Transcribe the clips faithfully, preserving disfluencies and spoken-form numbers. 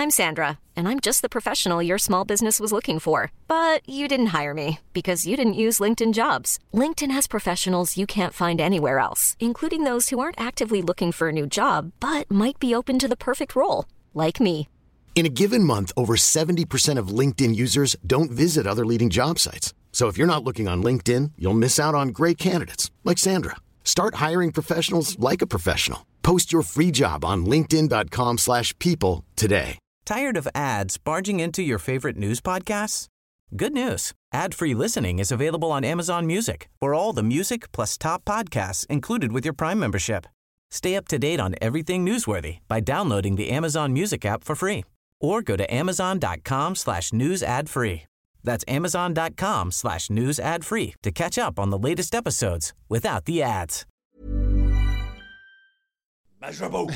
I'm Sandra, and I'm just the professional your small business was looking for. But you didn't hire me because you didn't use LinkedIn Jobs. LinkedIn has professionals you can't find anywhere else, including those who aren't actively looking for a new job, but might be open to the perfect role, like me. In a given month, over seventy percent of LinkedIn users don't visit other leading job sites. So if you're not looking on LinkedIn, you'll miss out on great candidates like Sandra. Start hiring professionals like a professional. Post your free job on linkedin dot com slash people today. Tired of ads barging into your favorite news podcasts? Good news. Ad-free listening is available on Amazon Music for all the music plus top podcasts included with your Prime membership. Stay up to date on everything newsworthy by downloading the Amazon Music app for free or go to amazon dot com slash news ad free. That's amazon dot com slash news ad free to catch up on the latest episodes without the ads. Miserable.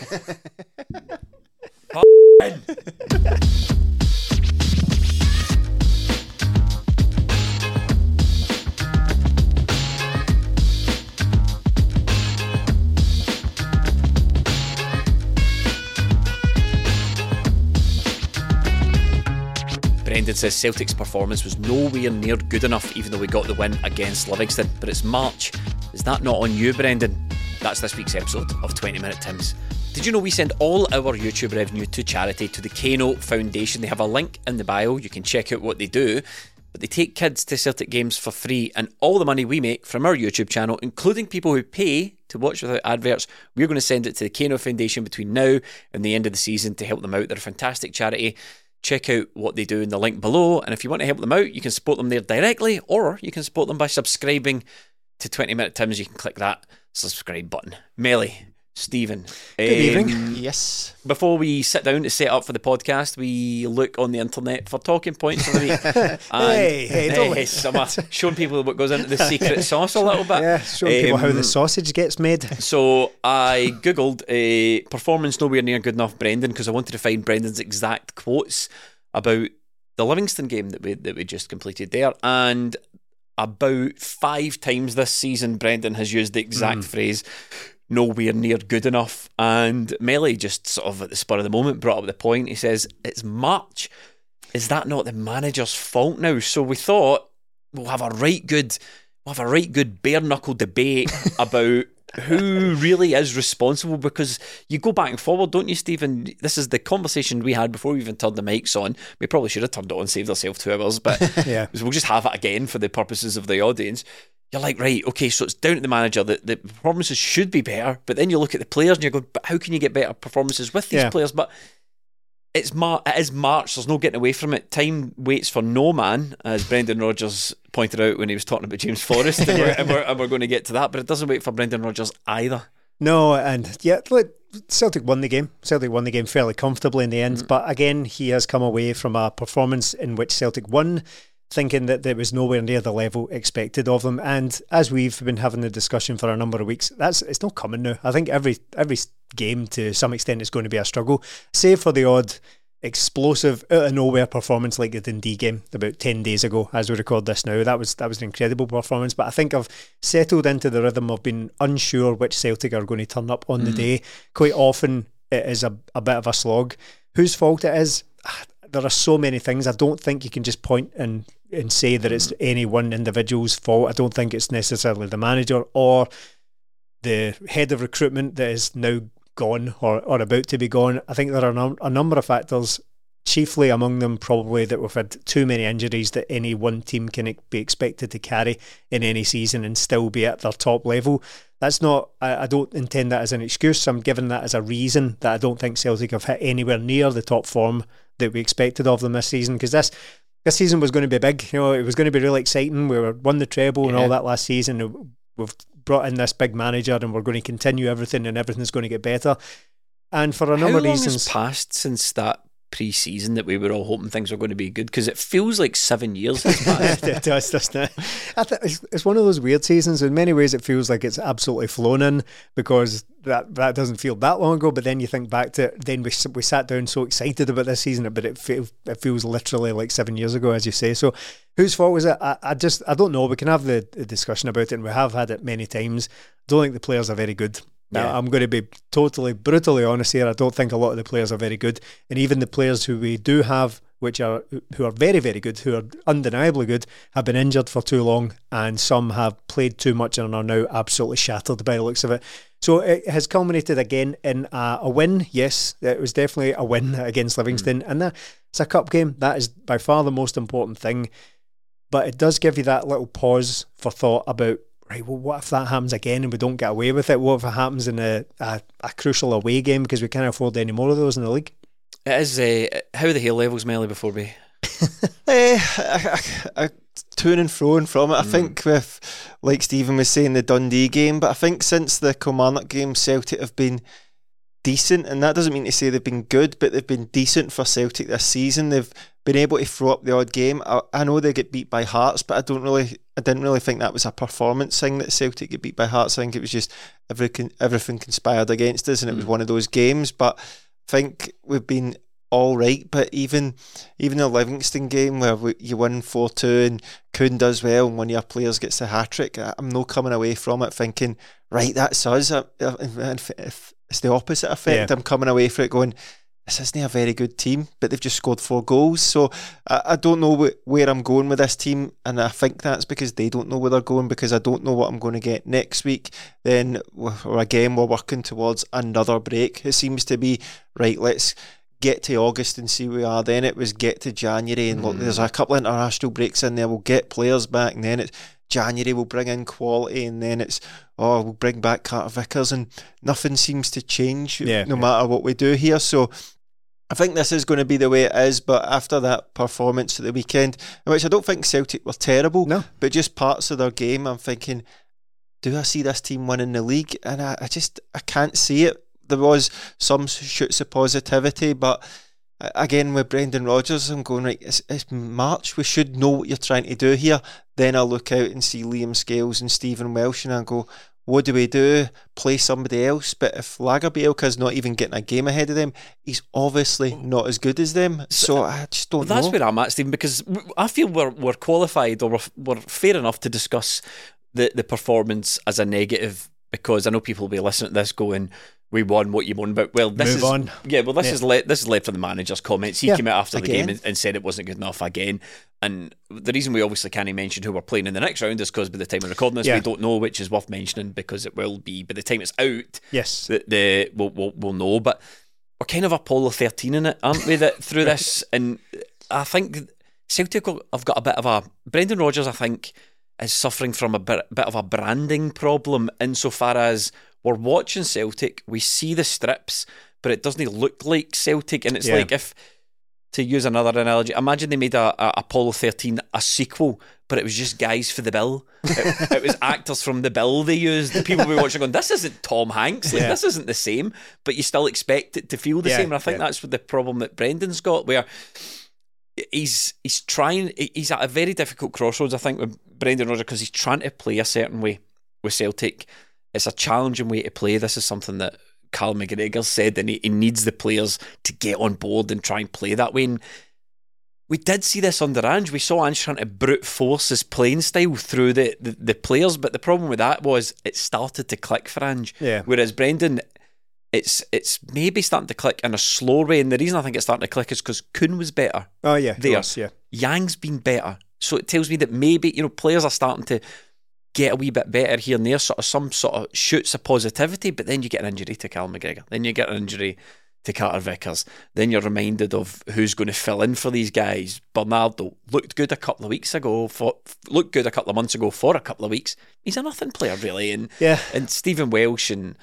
Brendan says Celtic's performance was nowhere near good enough, even though we got the win against Livingston. But it's March. Is that not on you, Brendan? That's this week's episode of twenty minute Tims. Did you know we send all our YouTube revenue to charity, to the Kano Foundation? They have a link in the bio. You can check out what they do. But they take kids to Celtic games for free, and all the money we make from our YouTube channel, including people who pay to watch without adverts, we're going to send it to the Kano Foundation between now and the end of the season to help them out. They're a fantastic charity. Check out what they do in the link below, and if you want to help them out, you can support them there directly, or you can support them by subscribing to twenty minute Tims. You can click that subscribe button. Melly, Stephen. Good um, evening. Yes. Before we sit down to set up for the podcast, we look on the internet for talking points of the week. And, hey, hey, don't yes, I'm uh, showing people what goes into the secret sauce a little bit. Yeah, showing um, people how the sausage gets made. So I googled a uh, performance nowhere near good enough, Brendan, because I wanted to find Brendan's exact quotes about the Livingston game that we that we just completed there, and about five times this season, Brendan has used the exact mm. phrase nowhere near good enough. And Melly just sort of at the spur of the moment brought up the point. He says, it's March. Is that not the manager's fault now? So we thought we'll have a right good we'll have a right good bare knuckle debate about who really is responsible, because you go back and forward, don't you, Stephen? This is the conversation we had before we even turned the mics on. We probably should have turned it on, saved ourselves two hours, but yeah. We'll just have it again for the purposes of the audience. You're like, right, okay, so it's down to the manager that the performances should be better, but then you look at the players and you go, but how can you get better performances with these yeah. players? But it's Mar- it is March, there's no getting away from it. Time waits for no man, as Brendan Rodgers pointed out when he was talking about James Forrest, and, we're, and, we're, and we're going to get to that, but it doesn't wait for Brendan Rodgers either. No, and yeah, look, Celtic won the game. Celtic won the game fairly comfortably in the end, mm-hmm. but again, he has come away from a performance in which Celtic won thinking that there was nowhere near the level expected of them. And as we've been having the discussion for a number of weeks, that's it's not coming now. I think every every game to some extent is going to be a struggle, save for the odd explosive out of nowhere performance like the Dundee game about ten days ago as we record this now. That was that was an incredible performance, but I think I've settled into the rhythm of being unsure which Celtic are going to turn up on mm. the day. Quite often it is a, a bit of a slog. Whose fault it is, there are so many things. I don't think you can just point and, and say that it's any one individual's fault. I don't think it's necessarily the manager or the head of recruitment that is now gone or, or about to be gone. I think there are a, num- a number of factors, chiefly among them probably that we've had too many injuries that any one team can be expected to carry in any season and still be at their top level. That's not, I, I don't intend that as an excuse. I'm giving that as a reason that I don't think Celtic have hit anywhere near the top form that we expected of them this season, because this this season was going to be big. You know, it was going to be really exciting. We were won the treble yeah. and all that last season. We've brought in this big manager and we're going to continue everything and everything's going to get better. And for a number of reasons, how long has passed since that pre-season that we were all hoping things were going to be good? Because it feels like seven years has passed. It does, doesn't it? I th- it's, it's one of those weird seasons. In many ways it feels like it's absolutely flown in, because that that doesn't feel that long ago, but then you think back to it, then we we sat down so excited about this season, but it, feel, it feels literally like seven years ago, as you say. So whose fault was it? I, I just I don't know. We can have the, the discussion about it, and we have had it many times. I don't think the players are very good. Now, Yeah. I'm going to be totally brutally honest here. I don't think a lot of the players are very good, and even the players who we do have, which are who are very, very good, who are undeniably good, have been injured for too long, and some have played too much and are now absolutely shattered by the looks of it. So it has culminated again in a, a win. Yes, it was definitely a win against Livingston, mm. and that, it's a cup game. That is by far the most important thing. But it does give you that little pause for thought about, right, well, what if that happens again and we don't get away with it? What if it happens in a, a, a crucial away game because we can't afford any more of those in the league? It is. Uh, how are the hair levels, Melly, before we... uh, I, I, I, to and fro and from it. I mm. think with, like Stephen was saying, the Dundee game, but I think since the Kilmarnock game, Celtic have been decent, and that doesn't mean to say they've been good, but they've been decent for Celtic this season. They've been able to throw up the odd game. I, I know they get beat by Hearts, but I don't really, I didn't really think that was a performance thing that Celtic get beat by Hearts. I think it was just everything, everything conspired against us, and it mm. was one of those games. But I think we've been all right. But even even the Livingston game where we, you win four two and Kuhn does well and one of your players gets the hat trick, I'm not coming away from it thinking, right, that's us. If, if it's the opposite effect, yeah. I'm coming away from it going, this isn't a very good team, but they've just scored four goals. So I, I don't know wh- where I'm going with this team, and I think that's because they don't know where they're going, because I don't know what I'm going to get next week. Then, or again, we're working towards another break. It seems to be, right, let's get to August and see where we are. Then it was get to January, and mm. look, there's a couple of international breaks in there. We'll get players back, and then it's January, we'll bring in quality, and then it's, oh, we'll bring back Carter Vickers, and nothing seems to change yeah, no yeah. matter what we do here. So I think this is going to be the way it is. But after that performance at the weekend, in which I don't think Celtic were terrible, no. but just parts of their game, I'm thinking, do I see this team winning the league? And I, I just, I can't see it. There was some shoots of positivity, but again, with Brendan Rodgers, I'm going, right, it's, it's March, we should know what you're trying to do here. Then I look out and see Liam Scales and Stephen Welsh, and I go, what do we do? Play somebody else? But if Lagerbielke's not even getting a game ahead of them, he's obviously not as good as them. So I just don't well, know. That's where I'm at, Stephen, because I feel we're we're qualified, or we're, we're fair enough to discuss the, the performance as a negative, because I know people will be listening to this going, we won what you won, but well, this Move is on. yeah. Well, this yeah. is le- this is led for the manager's comments. He yeah, came out after again. the game and, and said it wasn't good enough again. And the reason we obviously can't mention who we're playing in the next round is because by the time we're recording this, yeah. we don't know, which is worth mentioning because it will be by the time it's out. Yes, the, the we'll, we'll we'll know. But we're kind of Apollo thirteen in it, aren't we? That through this, and I think Celtic have got a bit of a Brendan Rodgers. I think is suffering from a bit, bit of a branding problem insofar as we're watching Celtic, we see the strips, but it doesn't look like Celtic. And it's yeah. like if, to use another analogy, imagine they made a, a Apollo thirteen a sequel, but it was just guys for the bill. It, it was actors from the bill they used. The people we were watching going, this isn't Tom Hanks, like yeah. this isn't the same, but you still expect it to feel the yeah, same. And I think yeah. that's what the problem that Brendan's got, where he's he's trying, he's at a very difficult crossroads, I think, with Brendan Rodgers, because he's trying to play a certain way with Celtic. It's a challenging way to play. This is something that Carl McGregor said, and he, he needs the players to get on board and try and play that way. And we did see this under Ange. We saw Ange trying to brute force his playing style through the, the, the players, but the problem with that was it started to click for Ange. Yeah. Whereas Brendan, it's it's maybe starting to click in a slower way, and the reason I think it's starting to click is because Kuhn was better. Oh yeah, there. Was, yeah. Yang's been better, so it tells me that maybe, you know, players are starting to get a wee bit better here and there, sort of some sort of shoots of positivity, but then you get an injury to Cal McGregor, then you get an injury to Carter Vickers, then you're reminded of who's going to fill in for these guys. Bernardo looked good a couple of weeks ago, for, looked good a couple of months ago for a couple of weeks. He's a nothing player really, and yeah. and Stephen Welsh and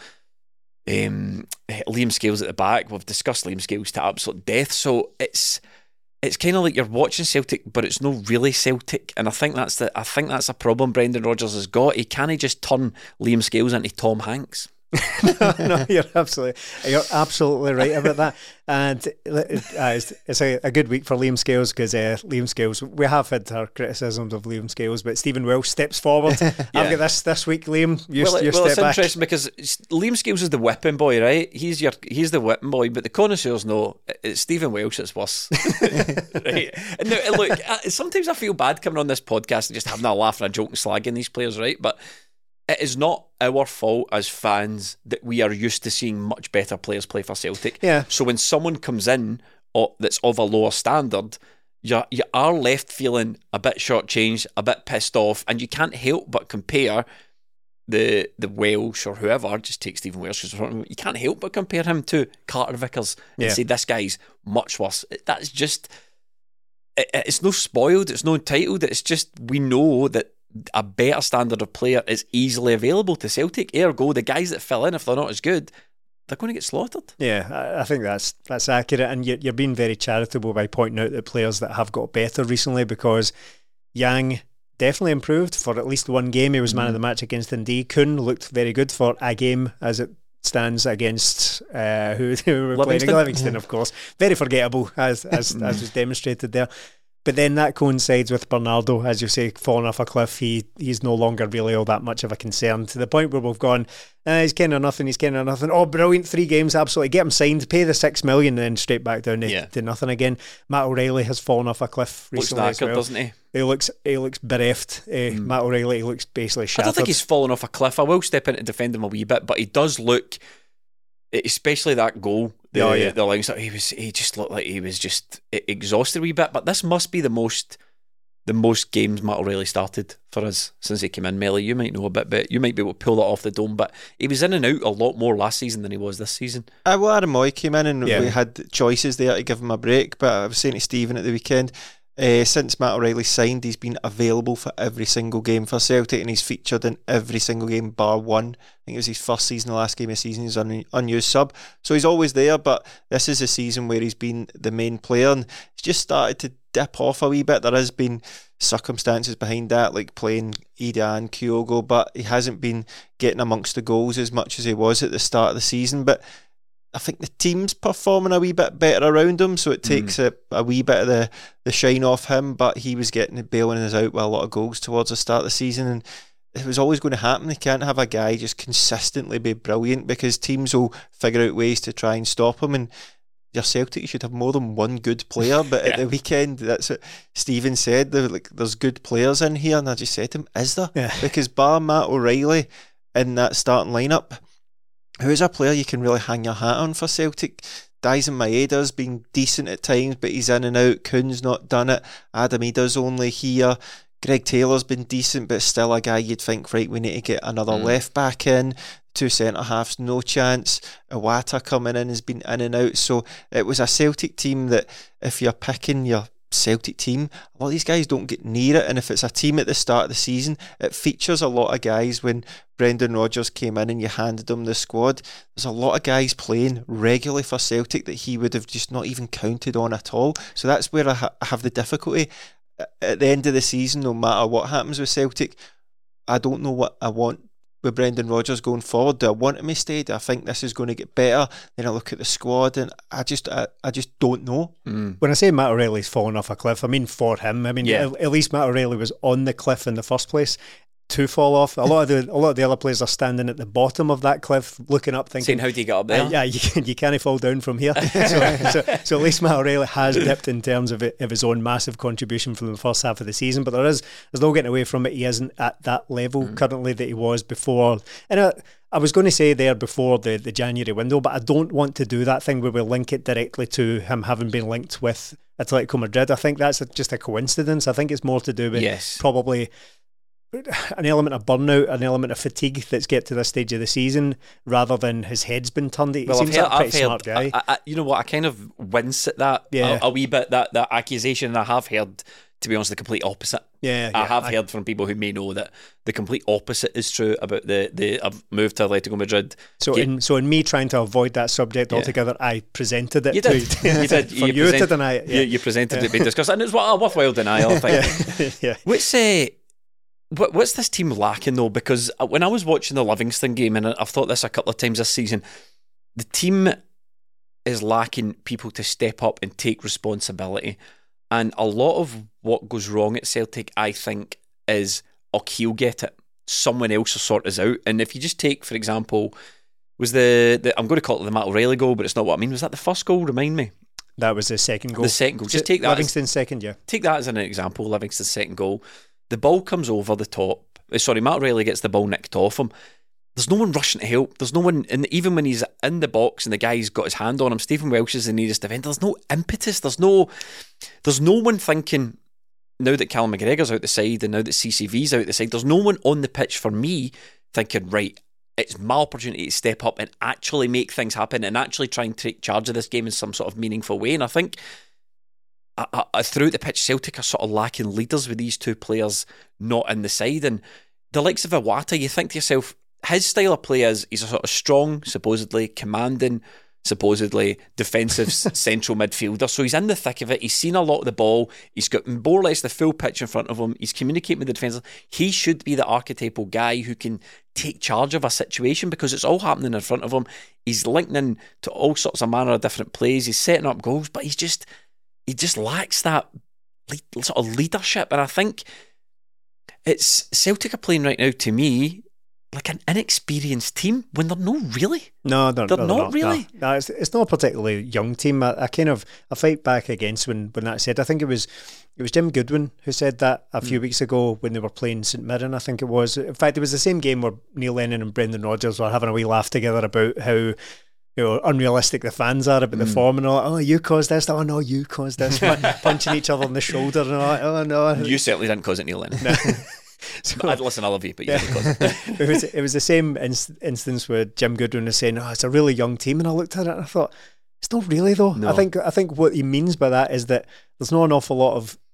um, Liam Scales at the back, we've discussed Liam Scales to absolute death, so it's It's kind of like you're watching Celtic, but it's not really Celtic, and I think that's the I think that's a problem Brendan Rodgers has got. He can't just turn Liam Scales into Tom Hanks. no, no, you're absolutely, you're absolutely right about that. And uh, it's, it's a, a good week for Liam Scales, because uh, Liam Scales, we have had our criticisms of Liam Scales, but Stephen Welsh steps forward. yeah. I've got this this week, Liam. You, well, you well step it's back. interesting because Liam Scales is the whipping boy, right? He's your he's the whipping boy, but the connoisseurs know it's Stephen Welsh that's worse. right? And now, look, sometimes I feel bad coming on this podcast and just having a laugh and a joke and slagging these players, right? But it is not our fault as fans that we are used to seeing much better players play for Celtic. Yeah. So when someone comes in or, that's of a lower standard, you you are left feeling a bit shortchanged, a bit pissed off, and you can't help but compare the the Welsh or whoever, just take Stephen Welsh, you can't help but compare him to Carter Vickers and yeah. say this guy's much worse. That's just, it, it's no spoiled, it's no entitled, it's just we know that a better standard of player is easily available to Celtic. Ergo, the guys that fill in, if they're not as good, they're going to get slaughtered. Yeah, I, I think that's that's accurate, and you're, you're being very charitable by pointing out the players that have got better recently, because Yang definitely improved for at least one game. He was man mm. of the match against Dundee. Kuhn looked very good for a game as it stands against uh, who, who were Livingston. playing Livingston, of course. Very forgettable, as as, as was demonstrated there. But then that coincides with Bernardo, as you say, falling off a cliff. He he's no longer really all that much of a concern, to the point where we've gone, eh, he's kind of nothing, he's kind of nothing. Oh, brilliant, three games, absolutely. Get him signed, pay the six million, and then straight back down to, yeah. to nothing again. Matt O'Reilly has fallen off a cliff recently looks knackered, as well. doesn't he? He looks he looks bereft. Uh, mm. Matt O'Reilly, he looks basically shattered. I don't think he's fallen off a cliff. I will step in to defend him a wee bit, but he does look, especially that goal. The, oh, yeah. the lines, he was he just looked like he was just exhausted a wee bit. But this must be the most the most games Matt O'Reilly started for us since he came in. Melly, you might know a bit, but you might be able to pull that off the dome. But he was in and out a lot more last season than he was this season. Uh, well, Adam Moy came in and yeah. we had choices there to give him a break. But I was saying to Stephen at the weekend, Uh, since Matt O'Reilly signed, he's been available for every single game for Celtic, and he's featured in every single game bar one. I think it was his first season, the last game of the season, he's an unused sub. So he's always there, but this is a season where he's been the main player, and he's just started to dip off a wee bit. There has been circumstances behind that, like playing Ida and Kyogo, but he hasn't been getting amongst the goals as much as he was at the start of the season. But I think the team's performing a wee bit better around him, so it takes mm. a, a wee bit of the, the shine off him, but he was getting bailing us out with a lot of goals towards the start of the season, and it was always going to happen. They can't have a guy just consistently be brilliant, because teams will figure out ways to try and stop him, and your Celtic, you should have more than one good player. But yeah. at the weekend, that's what Stephen said, like, there's good players in here, and I just said to him, is there? Yeah. Because bar Matt O'Reilly in that starting lineup, who's a player you can really hang your hat on for Celtic? Dyson Maeda's been decent at times, but he's in and out. Kuhn's not done it. Adam Ida's only here. Greg Taylor's been decent, but still a guy you'd think, right, we need to get another mm. left back in. Two centre halves, no chance. Iwata coming in has been in and out. So it was a Celtic team that, if you're picking your Celtic team, a lot of these guys don't get near it, and if it's a team at the start of the season, it features a lot of guys. When Brendan Rodgers came in and you handed him the squad, there's a lot of guys playing regularly for Celtic that he would have just not even counted on at all. So that's where I, ha- I have the difficulty at the end of the season. No matter what happens with Celtic, I don't know what I want with Brendan Rodgers going forward. Do I want him to stay? Do I think this is going to get better? Then I look at the squad and I just I, I just don't know. Mm. When I say Matt O'Reilly's fallen off a cliff, I mean for him. I mean, yeah. at, at least Matt O'Reilly was on the cliff in the first place to fall off. A lot of the a lot of the other players are standing at the bottom of that cliff, looking up, thinking, saying, how do you get up there? Uh, yeah, you, can, you can't fall down from here. so, so, so at least Matt O'Reilly has dipped in terms of it, of his own massive contribution from the first half of the season, but there is there's no getting away from it. He isn't at that level mm. currently that he was before. And I, I was going to say there before the, the January window, but I don't want to do that thing where we link it directly to him having been linked with Atletico Madrid. I think that's a, just a coincidence. I think it's more to do with yes. probably an element of burnout, an element of fatigue that's get to this stage of the season, rather than his head's been turned. He well, seems I've like a pretty heard, smart guy. I, I, you know what? I kind of wince at that yeah. a, a wee bit. That that accusation. I have heard, to be honest, the complete opposite. Yeah, I yeah, have I, heard from people who may know that the complete opposite is true about the the I've moved to Atletico Madrid. So Get, in so in me trying to avoid that subject yeah. altogether, I presented it. You did. To, you did. for you, you present, to deny it. Yeah. You, you presented yeah. it, being discussed, and it's a worthwhile denial. I think. yeah. yeah. What's uh, what, what's this team lacking though? Because when I was watching the Livingston game, and I've thought this a couple of times this season, the team is lacking people to step up and take responsibility. And a lot of what goes wrong at Celtic, I think, is, oh, he'll get it. Someone else will sort us out. And if you just take, for example, was the, the I'm going to call it the Matt O'Reilly goal, but it's not what I mean. Was that the first goal? Remind me. That was the second goal. The second goal. Just take that. Livingston's as, second, yeah. Take that as an example. Livingston's second goal. The ball comes over the top. sorry, Matt O'Reilly gets the ball nicked off him. There's no one rushing to help. There's no one, and even when he's in the box and the guy's got his hand on him, Stephen Welsh is the nearest defender. There's no impetus. There's no, there's no one thinking, now that Callum McGregor's out the side and now that C C V's out the side, there's no one on the pitch for me thinking, right, it's my opportunity to step up and actually make things happen and actually try and take charge of this game in some sort of meaningful way. And I think I, I, throughout the pitch, Celtic are sort of lacking leaders with these two players not in the side. And the likes of Iwata, you think to yourself, his style of play is he's a sort of strong, supposedly commanding, supposedly defensive central midfielder. So he's in the thick of it. He's seen a lot of the ball. He's got more or less the full pitch in front of him. He's communicating with the defenders. He should be the archetypal guy who can take charge of a situation because it's all happening in front of him. He's linking in to all sorts of manner of different plays. He's setting up goals, but he's just he just lacks that lead, sort of leadership. And I think it's Celtic are playing right now, to me, like an inexperienced team when they're not really. No, they're, they're, no, not, they're not really. No, no it's, it's not a particularly young team. I, I kind of I fight back against when, when that said. I think it was it was Jim Goodwin who said that a few mm. weeks ago when they were playing St Mirren. I think it was. In fact, it was the same game where Neil Lennon and Brendan Rodgers were having a wee laugh together about how, you know, unrealistic the fans are about mm. the form and all. Oh, you caused this. Oh no, you caused this. Punching each other on the shoulder and all. Oh no, you certainly didn't cause it, Neil Lennon. No. So, I'd listen, I love you, but you yeah. didn't cause it. it was it was the same inst- instance where Jim Goodwin was saying, "Oh, it's a really young team," and I looked at it and I thought, "It's not really though." No. I think I think what he means by that is that there's not an awful lot of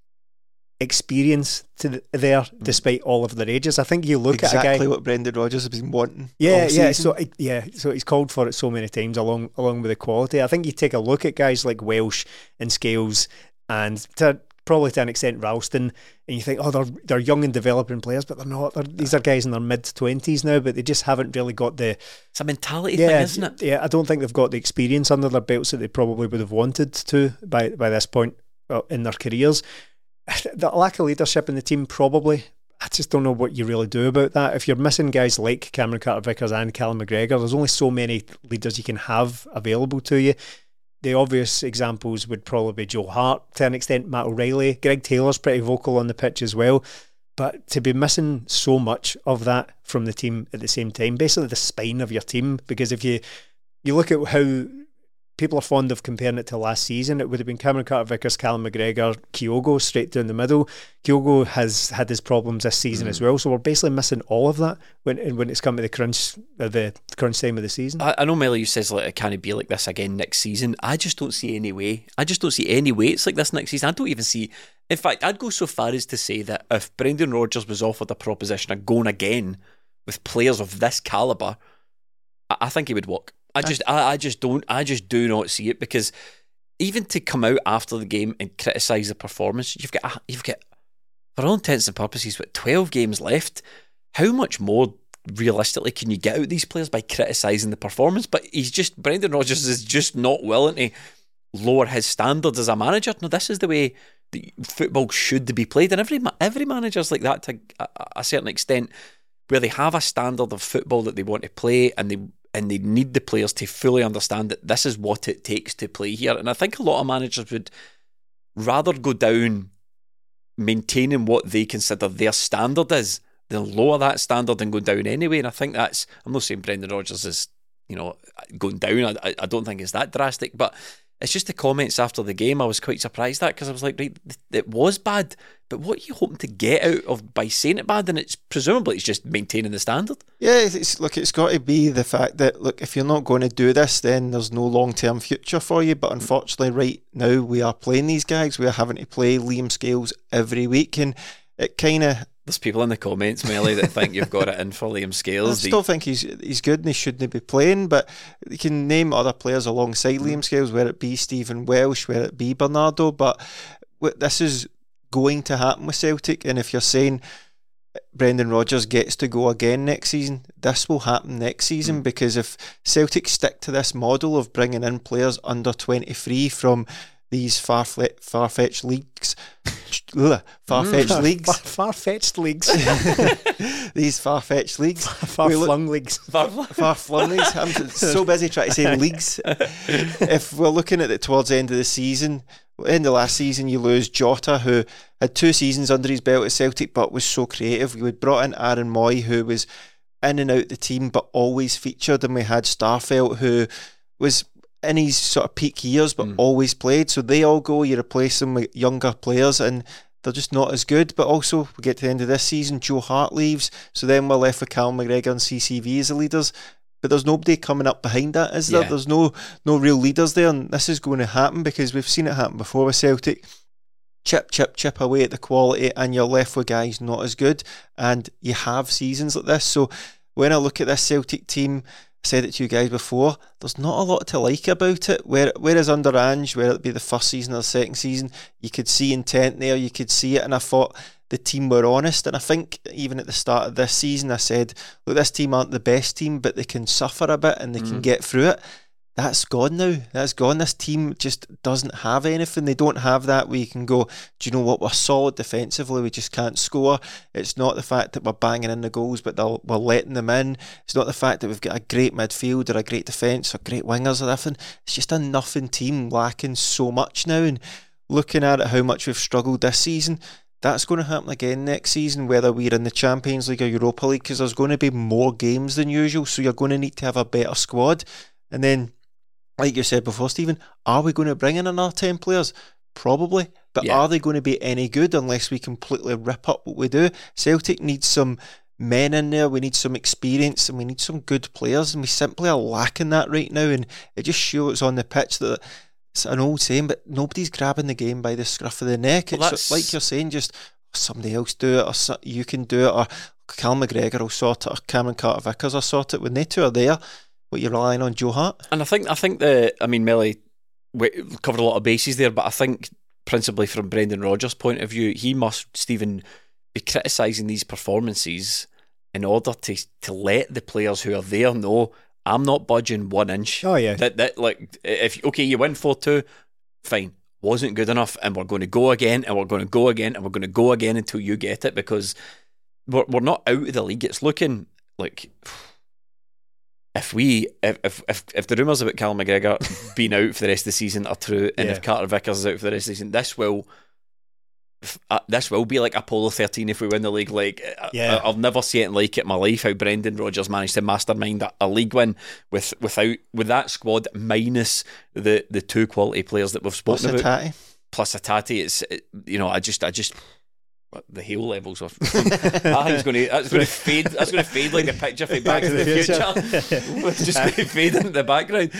experience to the, there, mm. despite all of their ages. I think you look exactly at a guy exactly what Brendan Rodgers has been wanting. Yeah, all yeah. season. So yeah, so he's called for it so many times along along with the quality. I think you take a look at guys like Welsh and Scales and to, probably to an extent Ralston, and you think, oh, they're they're young and developing players, but they're not. They're, these are guys in their mid twenties now, but they just haven't really got the. It's a mentality yeah, thing, isn't it? Yeah, I don't think they've got the experience under their belts that they probably would have wanted to by by this point in their careers. The lack of leadership in the team, probably. I just don't know what you really do about that. If you're missing guys like Cameron Carter-Vickers and Callum McGregor, there's only so many leaders you can have available to you. The obvious examples would probably be Joe Hart, to an extent, Matt O'Reilly. Greg Taylor's pretty vocal on the pitch as well. But to be missing so much of that from the team at the same time, basically the spine of your team, because if you you look at how people are fond of comparing it to last season, it would have been Cameron Carter-Vickers, Callum McGregor, Kyogo straight down the middle. Kyogo has had his problems this season mm. as well, so we're basically missing all of that when when it's come to the crunch uh, the crunch time of the season. I, I know Melly says like, it can't be like this again next season. I just don't see any way. I just don't see any way it's like this next season. I don't even see. In fact, I'd go so far as to say that if Brendan Rodgers was offered a proposition of going again with players of this calibre, I, I think he would walk. I just, I, I just don't, I just do not see it, because even to come out after the game and criticise the performance, you've got, you've got, for all intents and purposes, what, twelve games left. How much more realistically can you get out of these players by criticising the performance? But he's just, Brendan Rodgers is just not willing to lower his standards as a manager. No, this is the way the football should be played, and every every manager's like that to a, a certain extent, where they have a standard of football that they want to play, and they. And they need the players to fully understand that this is what it takes to play here. And I think a lot of managers would rather go down maintaining what they consider their standard is than lower that standard and go down anyway. And I think that's, I'm not saying Brendan Rodgers is, you know, going down. I, I don't think it's that drastic, but it's just the comments after the game I was quite surprised at, because I was like, right, it was bad, but what are you hoping to get out of by saying it bad? And it's presumably it's just maintaining the standard. Yeah, it's, look, it's got to be the fact that, look, if you're not going to do this, then there's no long-term future for you. But unfortunately, right now, we are playing these guys. We are having to play Liam Scales every week, and it kind of... There's people in the comments, Melly, that think you've got it in for Liam Scales. I still think he's he's good and he shouldn't be playing, but you can name other players alongside mm. Liam Scales, whether it be Stephen Welsh, whether it be Bernardo, but this is going to happen with Celtic, and if you're saying Brendan Rodgers gets to go again next season, this will happen next season, mm. because if Celtic stick to this model of bringing in players under twenty-three from these far far-fetched leagues, far-fetched mm. leagues, far, far-fetched leagues, these far-fetched leagues, far-flung look, leagues, far-flung leagues. I'm so busy trying to say leagues. If we're looking at it towards the end of the season, end of last season, you lose Jota, who had two seasons under his belt at Celtic, but was so creative. We had brought in Aaron Moy, who was in and out the team, but always featured, and we had Starfelt, who was in his sort of peak years, but mm. always played. So they all go, you replace them with younger players, and they're just not as good. But also, we get to the end of this season, Joe Hart leaves, so then we're left with Cal McGregor and C C V as the leaders. But there's nobody coming up behind that, is there? Yeah. There's no no real leaders there, and this is going to happen because we've seen it happen before with Celtic. Chip, chip, chip away at the quality, and you're left with guys not as good, and you have seasons like this. So when I look at this Celtic team, I said it to you guys before, there's not a lot to like about it. Where, whereas under Ange, whether it be the first season or the second season, you could see intent there, you could see it, and I thought the team were honest. And I think even at the start of this season, I said, look, this team aren't the best team, but they can suffer a bit and they mm. can get through it. That's gone now. That's gone. This team just doesn't have anything. They don't have that where you can go, do you know what, we're solid defensively, we just can't score. It's not the fact that we're banging in the goals, but we're letting them in. It's not the fact that we've got a great midfield or a great defence or great wingers or anything. It's just a nothing team lacking so much now. And looking at it, how much we've struggled this season, that's going to happen again next season, whether we're in the Champions League or Europa League, because there's going to be more games than usual, so you're going to need to have a better squad. And then, like you said before, Stephen, are we going to bring in another ten players? Probably. But yeah. Are they going to be any good unless we completely rip up what we do? Celtic needs some men in there, we need some experience, and we need some good players, and we simply are lacking that right now. And it just shows on the pitch that it's an old saying, but nobody's grabbing the game by the scruff of the neck. Well, it's like you're saying, just somebody else do it, or so, you can do it, or Cal McGregor will sort it, or Cameron Carter-Vickers will sort it. When they two are there, what you're relying on, Joe Hart? And I think I think the I mean Melly covered a lot of bases there, but I think principally from Brendan Rodgers' point of view, he must, Stephen, be criticising these performances in order to to let the players who are there know, I'm not budging one inch. Oh yeah. That that like if okay, you win four two, fine. Wasn't good enough, and we're going to go again, and we're going to go again, and we're going to go again until you get it, because we're we're not out of the league. It's looking like if we if if if, if the rumours about Callum McGregor being out for the rest of the season are true, and yeah. if Carter Vickers is out for the rest of the season, this will uh, this will be like Apollo thirteen if we win the league. Like yeah. I, I've never seen it like it in my life. How Brendan Rodgers managed to mastermind a, a league win with without with that squad minus the the two quality players that we've spoken Plus about. A Plus a tatty. It's it, you know I just I just. The hail levels of I think it's going to that's going to fade that's going to fade like the picture from Back to the Future. It's just going to fade into the background.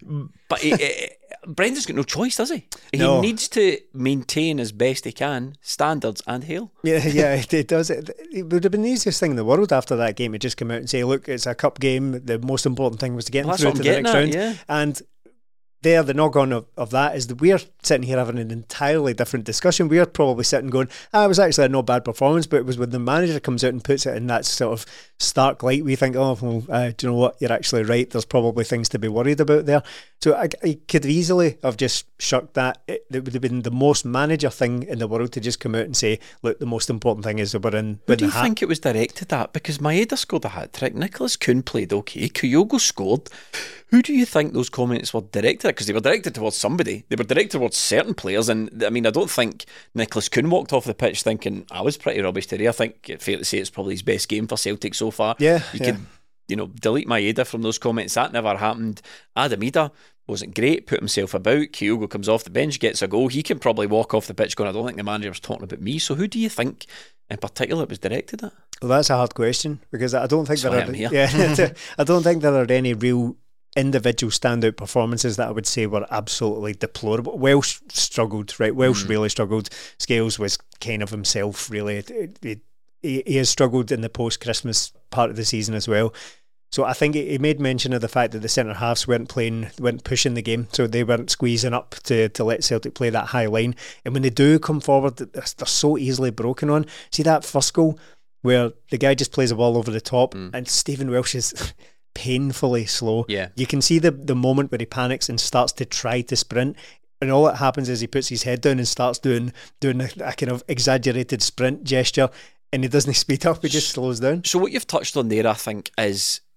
But he, he, Brendan's got no choice, does he? He no. needs to maintain as best he can standards and hail. Yeah, yeah, it does. It, it would have been the easiest thing in the world after that game to just come out and say, "Look, it's a cup game. The most important thing was to get well, through to the next at, round." Yeah. And there, the knock-on of, of that is that we're sitting here having an entirely different discussion. We're probably sitting going, ah, it was actually a not bad performance, but it was when the manager comes out and puts it in that sort of stark light, we think, oh, well, uh, do you know what, you're actually right, there's probably things to be worried about there. So I, I could easily have just shirked that. It, it would have been the most manager thing in the world to just come out and say, look, the most important thing is that we're in. Who do you think it was directed at? Because Maeda scored a hat-trick, Nicholas Kuhn played okay, Kyogo scored. Who do you think those comments were directed at? Because they were directed towards somebody. They were directed towards certain players. And I mean, I don't think Nicholas Kuhn walked off the pitch thinking, I was pretty rubbish today. I think it's fair to say it's probably his best game for Celtic so far. Yeah. You yeah. could, you know, delete Maeda from those comments. That never happened. Adam Ida wasn't great, put himself about. Kyogo comes off the bench, gets a goal. He can probably walk off the pitch going, I don't think the manager was talking about me. So who do you think in particular it was directed at? Well, that's a hard question, because I don't think so there are, yeah, I don't think there are any real individual standout performances that I would say were absolutely deplorable. Welsh struggled, right? Welsh mm. really struggled. Scales was kind of himself, really. He, he, he has struggled in the post-Christmas part of the season as well. So I think he made mention of the fact that the centre halves weren't playing, weren't pushing the game, so they weren't squeezing up to, to let Celtic play that high line. And when they do come forward, they're, they're so easily broken on. See that first goal where the guy just plays a ball over the top, mm. and Stephen Welsh is painfully slow. Yeah. You can see the the moment where he panics and starts to try to sprint, and all that happens is he puts his head down and starts doing doing a, a kind of exaggerated sprint gesture, and he doesn't speed up, he just slows down. So what you've touched on there, I think, is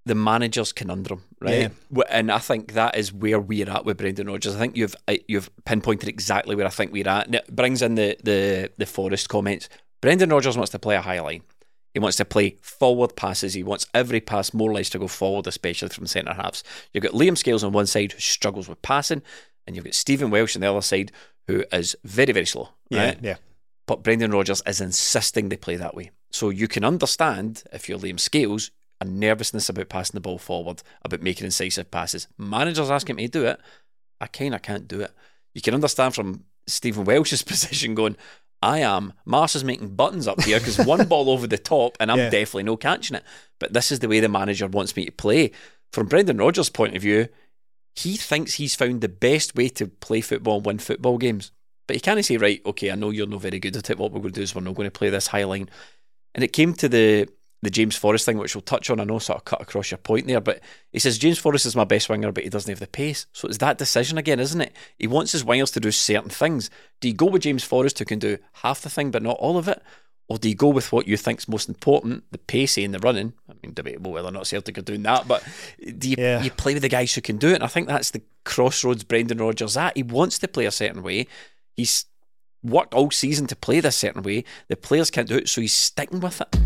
the manager's conundrum, right? Yeah. And I think that is where we're at with Brendan Rodgers. I think you've you've pinpointed exactly where I think we're at. And it brings in the, the, the Forest comments. Brendan Rodgers wants to play a high line. He wants to play forward passes. He wants every pass more or less to go forward, especially from centre halves. You've got Liam Scales on one side who struggles with passing, and you've got Stephen Welsh on the other side who is very, very slow. Right? Yeah, yeah. But Brendan Rodgers is insisting they play that way. So you can understand, if you're Liam Scales, a nervousness about passing the ball forward, about making incisive passes. Managers asking me to do it, I kind of can't do it. You can understand from Stephen Welsh's position going, I am, Mars is making buttons up here because one ball over the top and I'm yeah. definitely no catching it. But this is the way the manager wants me to play. From Brendan Rodgers' point of view, he thinks he's found the best way to play football and win football games. But he can't say, right, okay, I know you're not very good at it. What we're going to do is we're not going to play this high line. And it came to the the James Forrest thing, which we'll touch on. I know sort of cut across your point there, but he says James Forrest is my best winger, but he doesn't have the pace. So it's that decision again, isn't it? He wants his wingers to do certain things. Do you go with James Forrest, who can do half the thing but not all of it? Or do you go with what you think's most important, the pacey and the running? I mean, debatable whether or not Celtic are doing that, but do you, yeah. you play with the guys who can do it? And I think that's the crossroads Brendan Rodgers at. He wants to play a certain way. He's worked all season to play this certain way. The players can't do it, so he's sticking with it.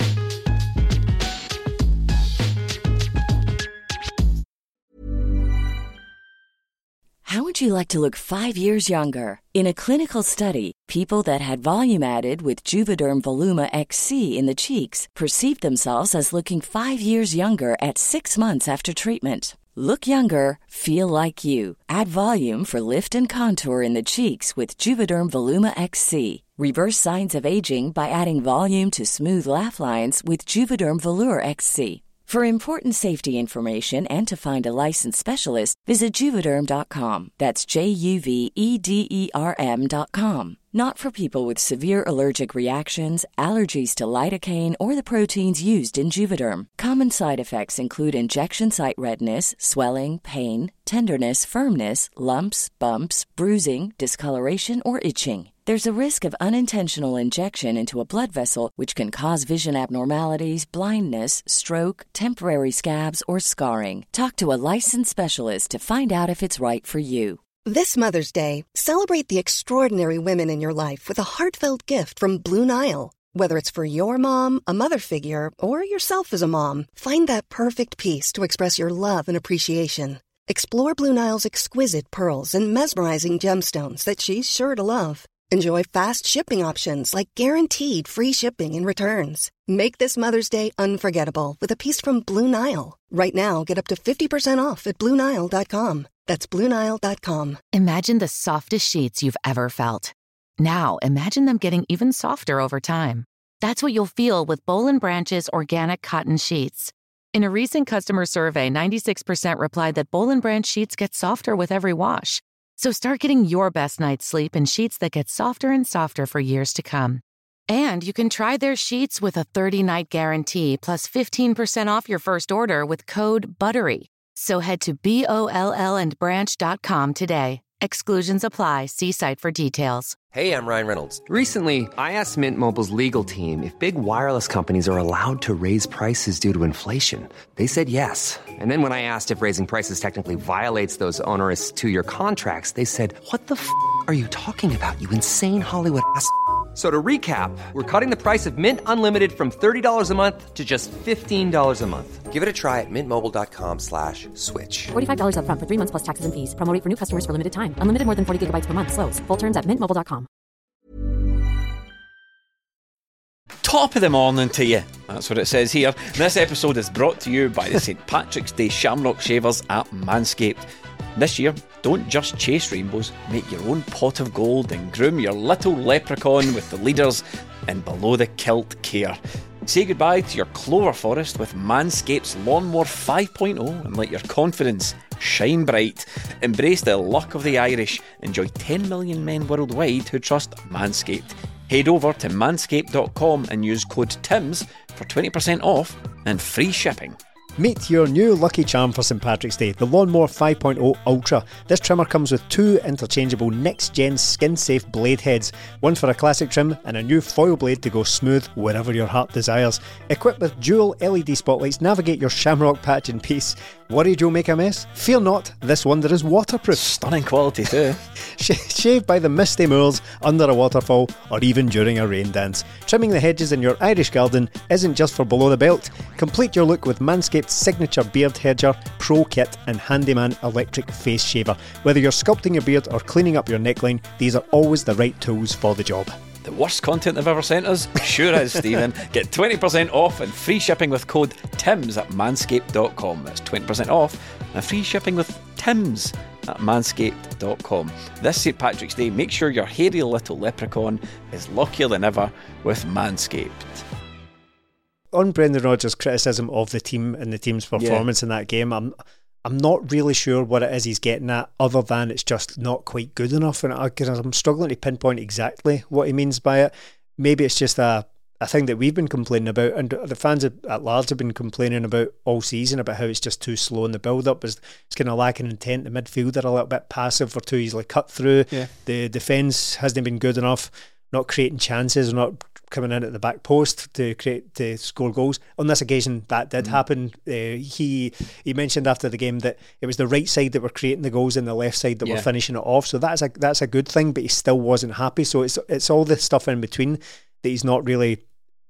How would you like to look five years younger? In a clinical study, people that had volume added with Juvederm Voluma X C in the cheeks perceived themselves as looking five years younger at six months after treatment. Look younger, feel like you. Add volume for lift and contour in the cheeks with Juvederm Voluma X C. Reverse signs of aging by adding volume to smooth laugh lines with Juvederm Volure X C. For important safety information and to find a licensed specialist, visit Juvederm dot com. That's J U V E D E R M dot com. Not for people with severe allergic reactions, allergies to lidocaine, or the proteins used in Juvederm. Common side effects include injection site redness, swelling, pain, tenderness, firmness, lumps, bumps, bruising, discoloration, or itching. There's a risk of unintentional injection into a blood vessel, which can cause vision abnormalities, blindness, stroke, temporary scabs, or scarring. Talk to a licensed specialist to find out if it's right for you. This Mother's Day, celebrate the extraordinary women in your life with a heartfelt gift from Blue Nile. Whether it's for your mom, a mother figure, or yourself as a mom, find that perfect piece to express your love and appreciation. Explore Blue Nile's exquisite pearls and mesmerizing gemstones that she's sure to love. Enjoy fast shipping options like guaranteed free shipping and returns. Make this Mother's Day unforgettable with a piece from Blue Nile. Right now, get up to fifty percent off at Blue Nile dot com. That's Blue Nile dot com. Imagine the softest sheets you've ever felt. Now, imagine them getting even softer over time. That's what you'll feel with Boll and Branch's organic cotton sheets. In a recent customer survey, ninety-six percent replied that Boll and Branch sheets get softer with every wash. So start getting your best night's sleep in sheets that get softer and softer for years to come. And you can try their sheets with a thirty-night guarantee plus fifteen percent off your first order with code BUTTERY. So head to B O L L and branch dot com today. Exclusions apply. See site for details. Hey, I'm Ryan Reynolds. Recently, I asked Mint Mobile's legal team if big wireless companies are allowed to raise prices due to inflation. They said yes. And then when I asked if raising prices technically violates those onerous two-year contracts, they said, what the f*** are you talking about, you insane Hollywood ass f- So to recap, we're cutting the price of Mint Unlimited from thirty dollars a month to just fifteen dollars a month. Give it a try at mintmobile.com slash switch. forty-five dollars up front for three months plus taxes and fees. Promo rate for new customers for limited time. Unlimited more than forty gigabytes per month. Slows full terms at mint mobile dot com. Top of the morning to you. That's what it says here. And this episode is brought to you by the Saint Patrick's Day Shamrock Shavers at Manscaped. This year, don't just chase rainbows, make your own pot of gold and groom your little leprechaun with the leaders in below the kilt care. Say goodbye to your clover forest with Manscaped's Lawnmower five point oh and let your confidence shine bright. Embrace the luck of the Irish. Enjoy ten million men worldwide who trust Manscaped. Head over to manscaped dot com and use code TIMS for twenty percent off and free shipping. Meet your new lucky charm for St Patrick's Day, the Lawnmower five point oh Ultra. This trimmer comes with two interchangeable next-gen skin-safe blade heads, one for a classic trim and a new foil blade to go smooth wherever your heart desires. Equipped with dual L E D spotlights, navigate your shamrock patch in peace. Worried you'll make a mess? Fear not, this wonder is waterproof. Stunning quality too. Shave by the misty moors, under a waterfall, or even during a rain dance. Trimming the hedges in your Irish garden isn't just for below the belt. Complete your look with Manscaped's signature beard hedger, pro kit and handyman electric face shaver. Whether you're sculpting your beard or cleaning up your neckline, these are always the right tools for the job. The worst content they've ever sent us? Sure is, Stephen. Get twenty percent off and free shipping with code TIMS at manscaped dot com. That's twenty percent off and free shipping with TIMS at manscaped dot com. This St Patrick's Day, make sure your hairy little leprechaun is luckier than ever with Manscaped. On Brendan Rodgers' criticism of the team and the team's performance yeah. in that game, I'm I'm not really sure what it is he's getting at, other than it's just not quite good enough. And I, I'm struggling to pinpoint exactly what he means by it. Maybe it's just a, a thing that we've been complaining about, and the fans at large have been complaining about all season, about how it's just too slow in the build-up. It's, it's kind of lacking intent. The midfield are a little bit passive or too easily cut through. Yeah. The defence hasn't been good enough, not creating chances, not coming in at the back post to create to score goals. On this occasion, that did mm. happen. Uh, he he mentioned after the game that it was the right side that were creating the goals and the left side that yeah. were finishing it off. So that's a that's a good thing. But he still wasn't happy. So it's it's all the stuff in between that he's not really.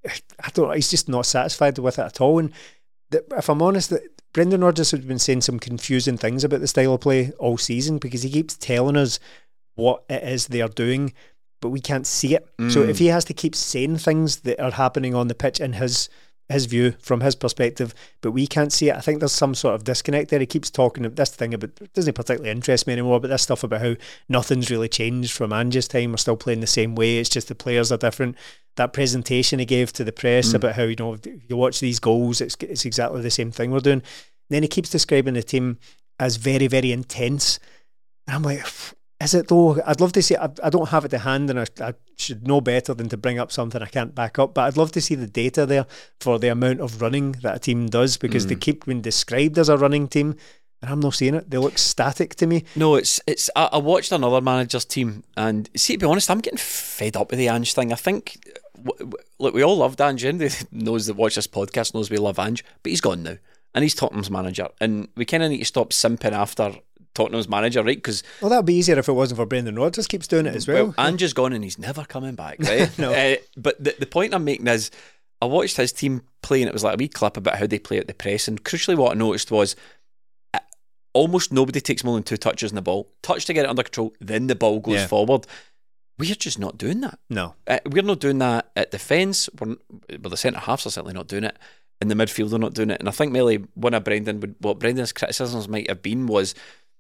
I don't know. He's just not satisfied with it at all. And the, if I'm honest, that Brendan Rodgers has been saying some confusing things about the style of play all season, because he keeps telling us what it is they are doing, but we can't see it. Mm. So if he has to keep saying things that are happening on the pitch in his his view, from his perspective, but we can't see it, I think there's some sort of disconnect there. He keeps talking about this thing about, it doesn't particularly interest me anymore, but this stuff about how nothing's really changed from Ange's time. We're still playing the same way, it's just the players are different. That presentation he gave to the press mm. about how, you know, you watch these goals, it's it's exactly the same thing we're doing. Then he keeps describing the team as very, very intense. And I'm like, is it though? I'd love to see, I, I don't have it to hand, and I, I should know better than to bring up something I can't back up, but I'd love to see the data there for the amount of running that a team does, because mm. they keep being described as a running team, and I'm not seeing it. They look static to me. No, it's it's. I, I watched another manager's team, and see, to be honest, I'm getting fed up with the Ange thing. I think, w- w- look, we all loved Ange. Anybody knows that watch this podcast knows we love Ange, but he's gone now, and he's Tottenham's manager, and we kind of need to stop simping after Tottenham's manager, right? Because well, that'd be easier if it wasn't for Brendan Rodgers keeps doing it as well. Well, Ange is gone and he's never coming back, right? no. Uh, but the, the point I'm making is, I watched his team play, and it was like a wee clip about how they play at the press, and crucially what I noticed was uh, almost nobody takes more than two touches on the ball. Touch to get it under control, then the ball goes yeah. forward. We're just not doing that. No. Uh, we're not doing that at defence. We're, well, the centre-halves are certainly not doing it. In the midfield, they're not doing it. And I think maybe one of Brendan, would, what Brendan's criticisms might have been was,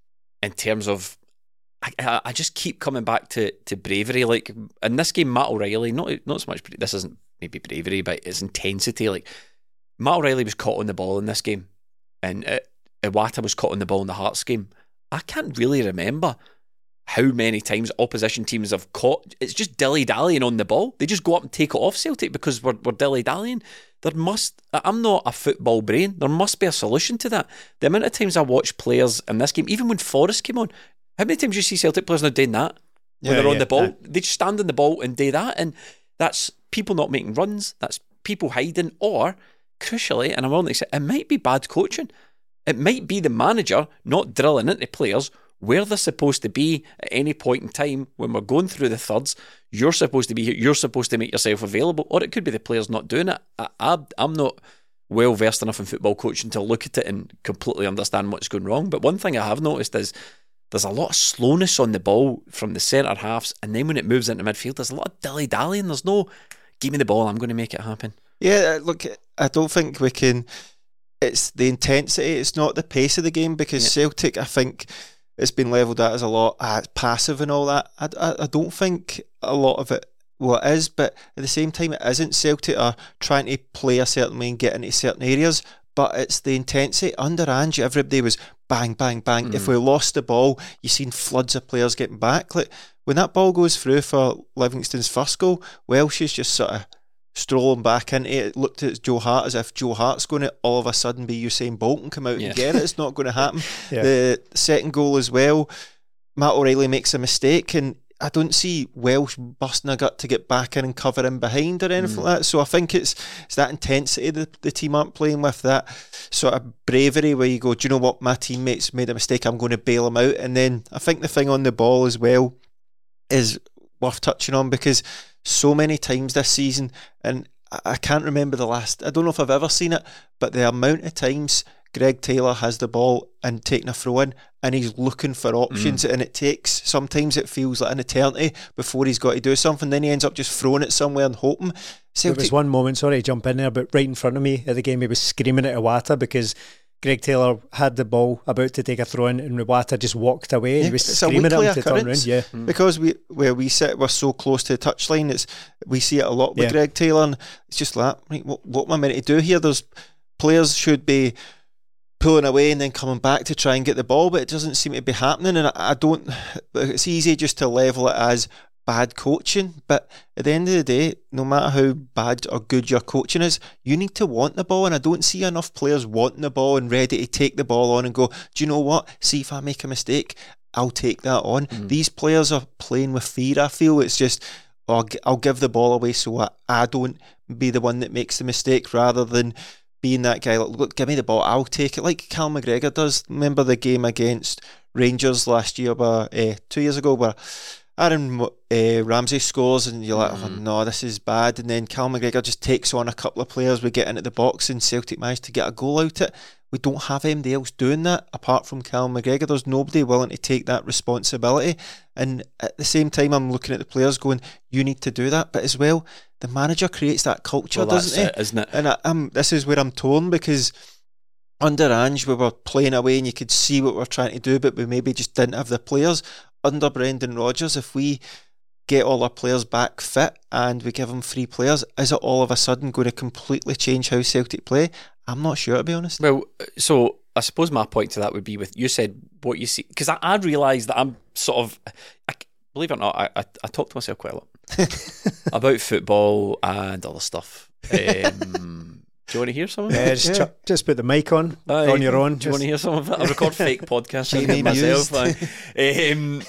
in terms of, I, I just keep coming back to, to bravery. Like in this game, Matt O'Reilly, not not so much, this isn't maybe bravery, but it's intensity. Like Matt O'Reilly was caught on the ball in this game, and uh, Iwata was caught on the ball in the Hearts game. I can't really remember how many times opposition teams have caught. It's just dilly-dallying on the ball. They just go up and take it off Celtic because we're, we're dilly-dallying. There must, I'm not a football brain, there must be a solution to that. The amount of times I watch players in this game, even when Forrest came on, how many times do you see Celtic players now doing that? When yeah, they're on yeah, the ball, yeah. they just stand on the ball and do that, and that's people not making runs, that's people hiding, or, crucially, and I'm willing to say, it might be bad coaching. It might be the manager not drilling into players where they're supposed to be at any point in time when we're going through the thirds. You're supposed to be here, you're supposed to make yourself available, or it could be the players not doing it. I, I, I'm not well versed enough in football coaching to look at it and completely understand what's going wrong, but one thing I have noticed is there's a lot of slowness on the ball from the centre halves, and then when it moves into midfield, there's a lot of dilly-dallying. There's no, give me the ball, I'm going to make it happen. Yeah, look, I don't think we can, it's the intensity, it's not the pace of the game, because yeah. Celtic, I think, it's been levelled at as a lot, ah, it's passive and all that. I, I, I don't think a lot of it, well, it is, but at the same time, it isn't. Celtic are trying to play a certain way and get into certain areas, but it's the intensity. Under Ange, everybody was bang, bang, bang. Mm. If we lost the ball, you've seen floods of players getting back. Like when that ball goes through for Livingston's first goal, Welsh is just sort of strolling back into it, looked at Joe Hart as if Joe Hart's going to all of a sudden be Usain Bolt and come out Yeah. and get it. It's not going to happen. Yeah. The second goal as well, Matt O'Reilly makes a mistake, and I don't see Welsh busting a gut to get back in and cover in behind or anything Mm. like that. So I think it's it's that intensity that the team aren't playing with, that sort of bravery where you go, do you know what, my teammates made a mistake, I'm going to bail them out. And then I think the thing on the ball as well is worth touching on, because so many times this season, and I I can't remember the last, I don't know if I've ever seen it, but the amount of times Greg Taylor has the ball and taking a throw in and he's looking for options, Mm. and it takes, sometimes it feels like an eternity before he's got to do something. Then he ends up just throwing it somewhere and hoping. There Celtic, was one moment, sorry to jump in there, but right in front of me at the game, he was screaming at Iwata because Greg Taylor had the ball about to take a throw in and Iwata just walked away. And Yeah, he was it's a screaming at weekly him to turn occurrence. around. Yeah. because we where we sit, we're so close to the touchline. It's we see it a lot with Yeah. Greg Taylor, and it's just like, right, what, what am I meant to do here? There's players should be pulling away and then coming back to try and get the ball, but it doesn't seem to be happening. And I, I don't. It's easy just to level it as bad coaching, but at the end of the day, no matter how bad or good your coaching is, you need to want the ball, and I don't see enough players wanting the ball and ready to take the ball on and go, do you know what, see if I make a mistake, I'll take that on. Mm. These players are playing with fear, I feel. It's just, oh, I'll, g- I'll give the ball away so I, I don't be the one that makes the mistake, rather than being that guy, like, look, give me the ball, I'll take it, like Cal McGregor does. Remember the game against Rangers last year, where, uh, two years ago, where Aaron uh, Ramsey scores and you're like, oh no, this is bad. And then Cal McGregor just takes on a couple of players. We get into the box and Celtic managed to get a goal out it. We don't have anybody else doing that apart from Cal McGregor. There's nobody willing to take that responsibility. And at the same time, I'm looking at the players going, you need to do that. But as well, the manager creates that culture, Well, doesn't that's he? it, isn't it? And I, I'm, this is where I'm torn, because under Ange, we were playing away and you could see what we're trying to do, but we maybe just didn't have the players. Under Brendan Rodgers, if we get all our players back fit and we give them three players, is it all of a sudden going to completely change how Celtic play? I'm not sure, to be honest. Well, so I suppose my point to that would be with, you said what you see, because I, I realise that I'm sort of, I, believe it or not, I, I, I talk to myself quite a lot about football and other stuff. Um, do you want to hear some of Yeah, it? just, ch- just put the mic on, Aye. on your own. Do you want to hear some of it? I record fake podcasts Shame with myself. amused. Um,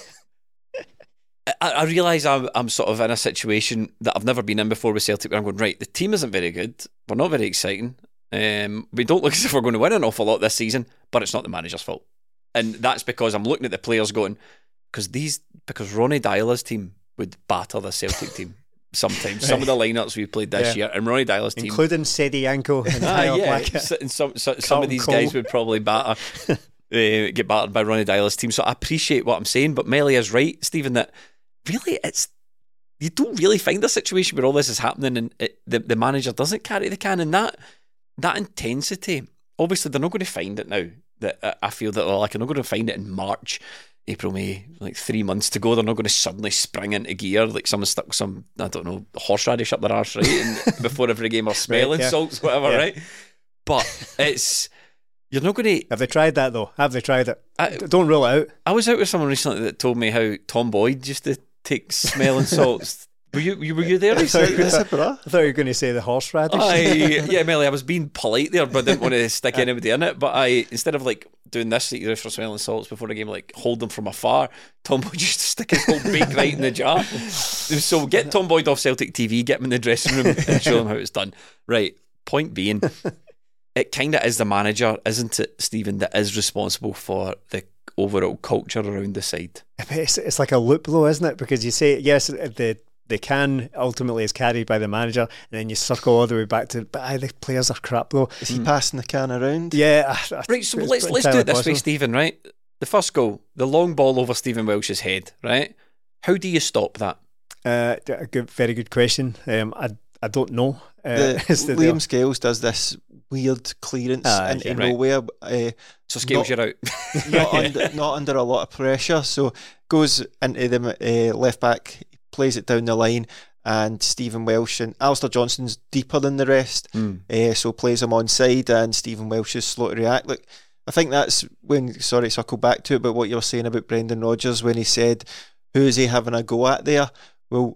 I, I realise I'm, I'm sort of in a situation that I've never been in before with Celtic, where I'm going, right, the team isn't very good, we're not very exciting, um, we don't look as if we're going to win an awful lot this season, but it's not the manager's fault. And that's because I'm looking at the players going, because these, because Ronnie Dyla's team would batter the Celtic team sometimes. Some of the lineups we've played this Yeah. year, and Ronnie Dyla's team, Including Sedi Yanko and ah, Tyler yeah, Blackett. s- and some, so, some of Carlton these Cole. guys would probably batter, uh, get battered by Ronnie Dyla's team. So I appreciate what I'm saying, but Melly is right, Stephen, that really it's, you don't really find a situation where all this is happening and it, the, the manager doesn't carry the can, and that that intensity, obviously they're not going to find it now. That uh, I feel that they're like, they're not going to find it in March, April, May, like three months to go. They're not going to suddenly spring into gear like someone stuck some, I don't know, horseradish up their arse, right? And before every game, or smelling Right, yeah. salts, whatever, Yeah. right? But it's, you're not going to. Have they tried that though? Have they tried it? I- D- Don't rule it out. I was out with someone recently that told me how Tom Boyd used to take smelling salts. Were you, you were you there recently? That's a bra. I thought you were going to say the horseradish. I, yeah, Melly, I was being polite there, but I didn't want to stick anybody in it. But I, instead of like doing this that you do for smelling salts before a game, like hold them from afar, Tom Boyd used to stick his whole beak right in the jar. So get Tom Boyd off Celtic T V, get him in the dressing room and show him how it's done. Right, point being, it kind of is the manager, isn't it, Stephen, that is responsible for the overall culture around the side. It's, it's like a loop though, isn't it? Because you say, yes, the the can ultimately is carried by the manager, and then you circle all the way back to, but aye, the players are crap though. Is he passing the can around? Yeah. I- I- Right, so it's let's let's do entirely it this way, possible. Stephen, right? The first goal, the long ball over Stephen Welsh's head, right? How do you stop that? Uh, a good, very good question. Um, I I don't know. Uh, The, is the Liam deal. Scales does this weird clearance Ah, into yeah, right. nowhere. Uh, So Scales, Not- you're out. not, under, not under a lot of pressure, so goes into the uh, left back, plays it down the line, and Stephen Welsh and Alistair Johnston's deeper than the rest, Mm. uh, so plays him on side, and Stephen Welsh is slow to react. Look, I think that's when, sorry, circle back to it, but what you were saying about Brendan Rodgers when he said, who is he having a go at there? Well,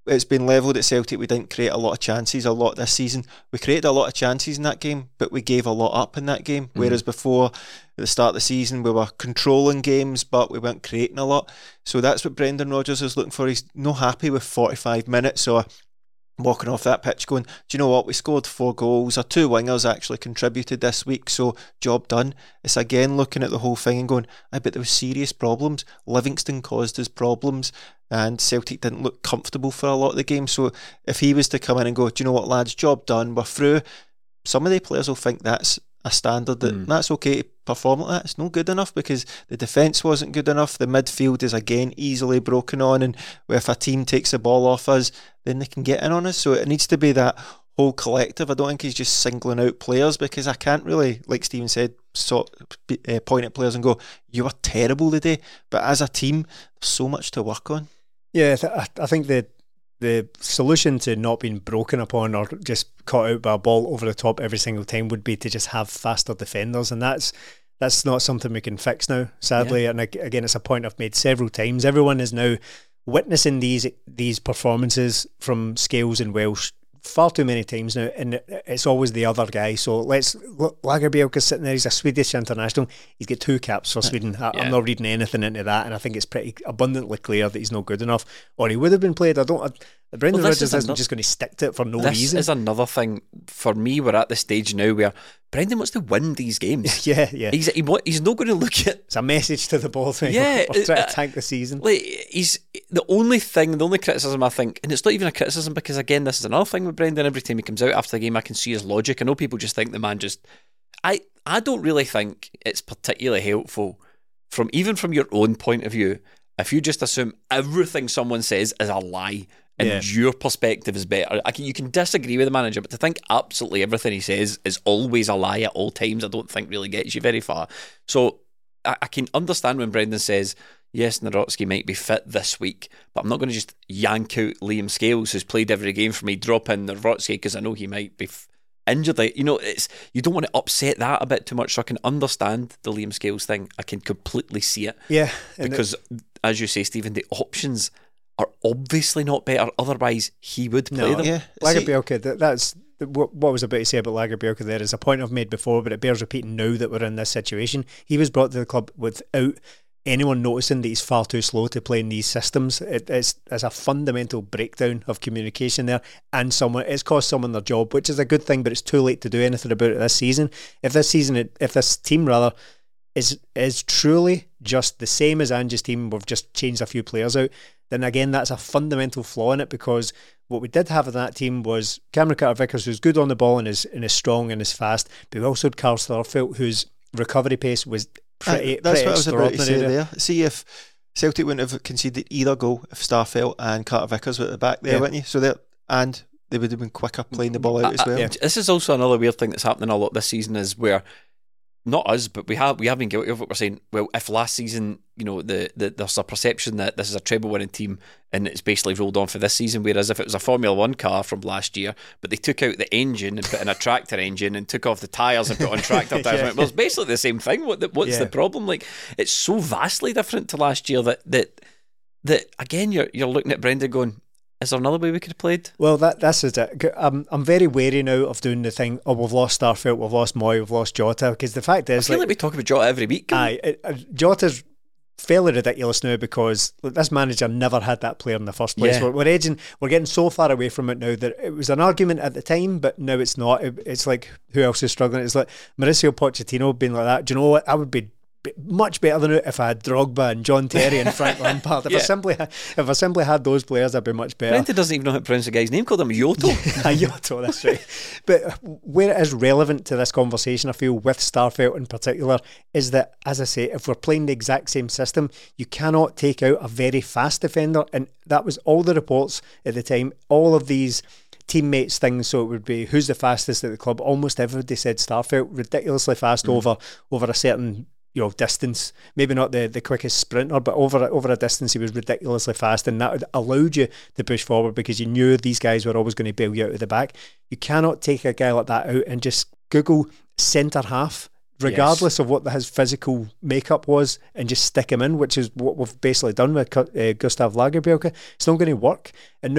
it's been levelled at Celtic. We didn't create a lot of chances a lot this season. We created a lot of chances in that game, but we gave a lot up in that game. Mm. Whereas before, at the start of the season, we were controlling games, but we weren't creating a lot. So that's what Brendan Rodgers is looking for. He's not happy with forty-five minutes or walking off that pitch going, do you know what, we scored four goals, our two wingers actually contributed this week, so job done. It's again looking at the whole thing and going, I bet there was serious problems. Livingston caused us problems and Celtic didn't look comfortable for a lot of the game. So if he was to come in and go, do you know what lads, job done, we're through, some of the players will think that's a standard, that mm. that's okay to perform like that. It's not good enough because the defence wasn't good enough. The midfield is again easily broken on, and if a team takes the ball off us, then they can get in on us. So it needs to be that whole collective. I don't think he's just singling out players, because I can't really, like Stephen said, so, uh, point at players and go, you were terrible today. But as a team, there's so much to work on. Yeah, I, I think the the solution to not being broken upon or just caught out by a ball over the top every single time would be to just have faster defenders, and that's that's not something we can fix now, sadly. Yeah. And again, it's a point I've made several times. Everyone is now witnessing these these performances from Scales and Welsh far too many times now, and it's always the other guy. So let's look, Lagerbielke's sitting there, he's a Swedish international, he's got two caps for Sweden. I, yeah. I'm not reading anything into that, and I think it's pretty abundantly clear that he's not good enough, or he would have been played. I don't I, Brendan well, Rodgers isn't just going to stick to it for no this reason. This is another thing for me. We're at the stage now where Brendan wants to win these games. yeah, yeah. He's he, he's not going to look at. It's a message to the ball thing. Yeah, we're trying uh, to tank the season. Like he's the only thing, the only criticism I think, and it's not even a criticism, because again, this is another thing with Brendan. Every time he comes out after the game, I can see his logic. I know people just think the man just. I I don't really think it's particularly helpful from even from your own point of view if you just assume everything someone says is a lie. And yeah. your perspective is better. I can, you can disagree with the manager, but to think absolutely everything he says is always a lie at all times, I don't think really gets you very far. So I, I can understand when Brendan says, yes, Nawrocki might be fit this week, but I'm not going to just yank out Liam Scales, who's played every game for me, drop in Nawrocki because I know he might be f- injured. Like, you know, it's you don't want to upset that a bit too much. So I can understand the Liam Scales thing. I can completely see it. Yeah. Because, it- as you say, Stephen, the options are obviously not better, otherwise he would play no, them. Yeah. Lagerbielke, that, that's what, what I was about to say about Lagerbielke there is a point I've made before, but it bears repeating now that we're in this situation. He was brought to the club without anyone noticing that he's far too slow to play in these systems. It, it's, it's a fundamental breakdown of communication there, and someone it's cost someone their job, which is a good thing, but it's too late to do anything about it this season. If this season, if this team rather is is truly just the same as Ange's team, we've just changed a few players out, then again that's a fundamental flaw in it, because what we did have in that team was Cameron Carter-Vickers, who's good on the ball and is and is strong and is fast, but we also had Carl Starfelt, whose recovery pace was pretty, uh, that's pretty what I was about to say there. See, if Celtic wouldn't have conceded either goal if Starfelt and Carter-Vickers were at the back there, yeah. wouldn't you? So that and they would have been quicker playing the ball out uh, as well. Uh, yeah. This is also another weird thing that's happening a lot this season, is where not us, but we have we have been guilty of it. We're saying, well, if last season, you know, the, the there's a perception that this is a treble winning team and it's basically rolled on for this season, whereas if it was a Formula One car from last year, but they took out the engine and put in a tractor engine and took off the tyres and put on tractor tyres, yeah. well, it's basically the same thing. What the, what's yeah. the problem? Like, it's so vastly different to last year that that that again, you're you're looking at Brendan going, is there another way we could have played? Well, that that's it. I'm I'm very wary now of doing the thing. Oh, we've lost Starfelt, we've lost Moy, we've lost Jota. Because the fact is, I feel like, like we talk about Jota every week. Aye, it, uh, Jota's fairly ridiculous now, because like, this manager never had that player in the first place. Yeah. We're, we're edging, we're getting so far away from it now that it was an argument at the time, but now it's not. It, it's like, who else is struggling? It's like Mauricio Pochettino being like that. Do you know what? I would be much better than it if I had Drogba and John Terry and Frank Lampard. If yeah. I simply had, if I simply had those players, I'd be much better. Brendan doesn't even know how to pronounce the guy's name. Called him Yoto. Yoto, that's right. But where it is relevant to this conversation, I feel, with Starfelt in particular, is that, as I say, if we're playing the exact same system, you cannot take out a very fast defender, and that was all the reports at the time. All of these teammates things, so it would be who's the fastest at the club. Almost everybody said Starfelt, ridiculously fast mm. over over a certain, you know, distance, maybe not the, the quickest sprinter, but over over a distance he was ridiculously fast, and that allowed you to push forward because you knew these guys were always going to bail you out of the back. You cannot take a guy like that out and just Google centre half, regardless yes. of what his physical makeup was, and just stick him in, which is what we've basically done with uh, Gustav Lagerbielke. It's not going to work. And now that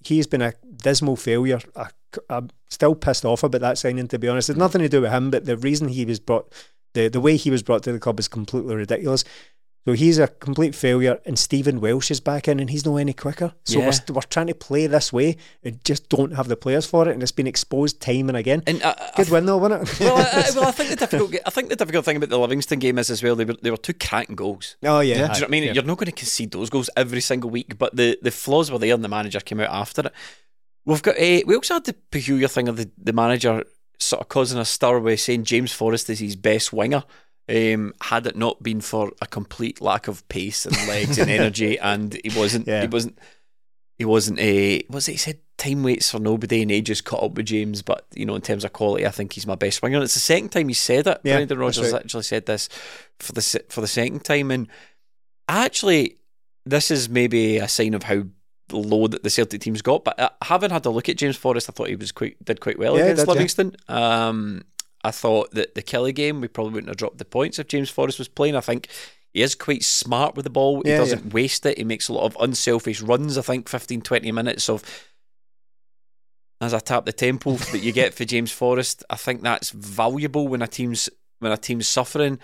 he's been a dismal failure. I, I'm still pissed off about that signing, to be honest. It's nothing to do with him, but the reason he was brought, the, the way he was brought to the club is completely ridiculous. So he's a complete failure, and Stephen Welsh is back in, and he's no any quicker. So Yeah. we're, we're trying to play this way and just don't have the players for it, and it's been exposed time and again. And uh, Good win though, wasn't it? well, I, I, well, I think the difficult, I think the difficult thing about the Livingston game is as well they were they were two cracking goals. Oh yeah, Do you know what I mean? yeah. You're not going to concede those goals every single week, but the, the flaws were there, and the manager came out after it. We've got uh, we also had the peculiar thing of the, the manager sort of causing a stir by saying James Forrest is his best winger. Um, had it not been for a complete lack of pace and legs and energy, and he wasn't, Yeah. he wasn't, he wasn't a. Was it? He said time waits for nobody, and age has caught up with James. But you know, in terms of quality, I think he's my best winger. And it's the second time he said it. Yeah, Brendan that's Rodgers right. actually said this for the se- for the second time, and actually, this is maybe a sign of how low that the Celtic team's got. But uh, having had a look at James Forrest, I thought he was quite did quite well Yeah, he against did, yeah. Livingston. Um, I thought that the Kelly game, we probably wouldn't have dropped the points if James Forrest was playing. I think he is quite smart with the ball. He Yeah, doesn't yeah. waste it. He makes a lot of unselfish runs. I think fifteen, twenty minutes of, as I tap the tempo that you get for James Forrest, I think that's valuable when a team's when a team's suffering.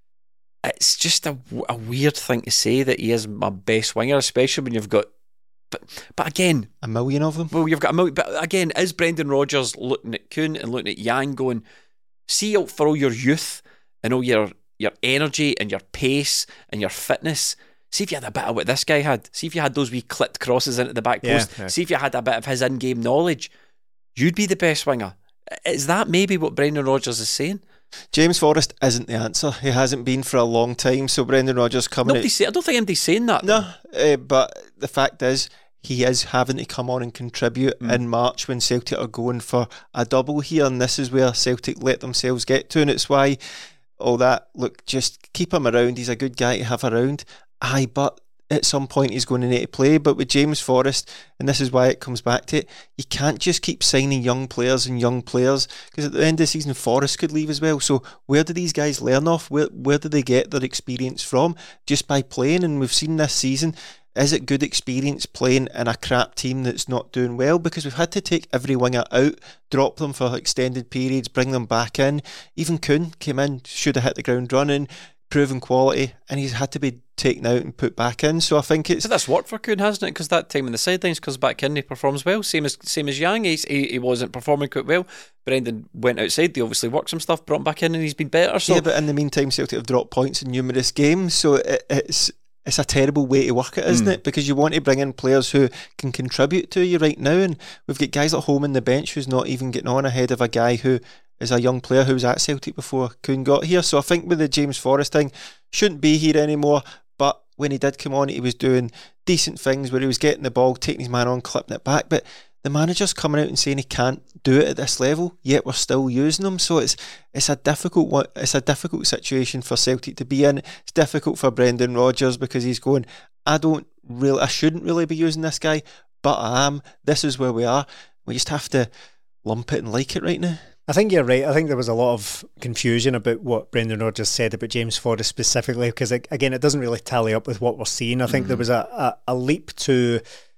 It's just a, a weird thing to say that he is my best winger, especially when you've got. But but again, A million of them. well, you've got a million. But again, is Brendan Rodgers looking at Kuhn and looking at Yang going, see out for all your youth and all your, your energy and your pace and your fitness. See if you had a bit of what this guy had. See if you had those wee clipped crosses into the back Yeah, post. yeah. See if you had a bit of his in-game knowledge. You'd be the best winger. Is that maybe what Brendan Rodgers is saying? James Forrest isn't the answer. He hasn't been for a long time. So Brendan Rodgers coming Nobody out. say, I don't think anybody's saying that. No, uh, but the fact is, he is having to come on and contribute Mm. in March when Celtic are going for a double here, and this is where Celtic let themselves get to, and it's why all that, look, just keep him around, he's a good guy to have around. Aye, but at some point he's going to need to play. But with James Forrest, and this is why it comes back to it, you can't just keep signing young players and young players, because at the end of the season Forrest could leave as well. So where do these guys learn off? Where, where do they get their experience from? Just by playing. And we've seen this season, is it good experience playing in a crap team that's not doing well? Because we've had to take every winger out, drop them for extended periods, bring them back in. Even Kuhn came in, should have hit the ground running, proven quality, and he's had to be taken out and put back in. So I think it's... So that's worked for Kuhn, hasn't it? Because that time on the sidelines comes back in, he performs well. Same as same as Yang, he's, he he wasn't performing quite well. Brendan went outside, they obviously worked some stuff, brought him back in, and he's been better. So Yeah, but in the meantime, Celtic have dropped points in numerous games, so it, it's... It's a terrible way to work it, isn't Mm. it? Because you want to bring in players who can contribute to you right now, and we've got guys at home in the bench who's not even getting on ahead of a guy who is a young player who was at Celtic before Kuhn got here. So I think with the James Forrest thing, shouldn't be here anymore, but when he did come on, he was doing decent things where he was getting the ball, taking his man on, clipping it back, but the manager's coming out and saying he can't do it at this level, yet we're still using him. So it's it's a difficult one. It's a difficult situation for Celtic to be in. It's difficult for Brendan Rodgers because he's going, I don't really, I shouldn't really be using this guy, but I am. This is where we are. We just have to lump it and like it right now. I think you're right. I think there was a lot of confusion about what Brendan Rodgers said about James Forrest specifically, because again, it doesn't really tally up with what we're seeing. I think Mm. there was a, a, a leap to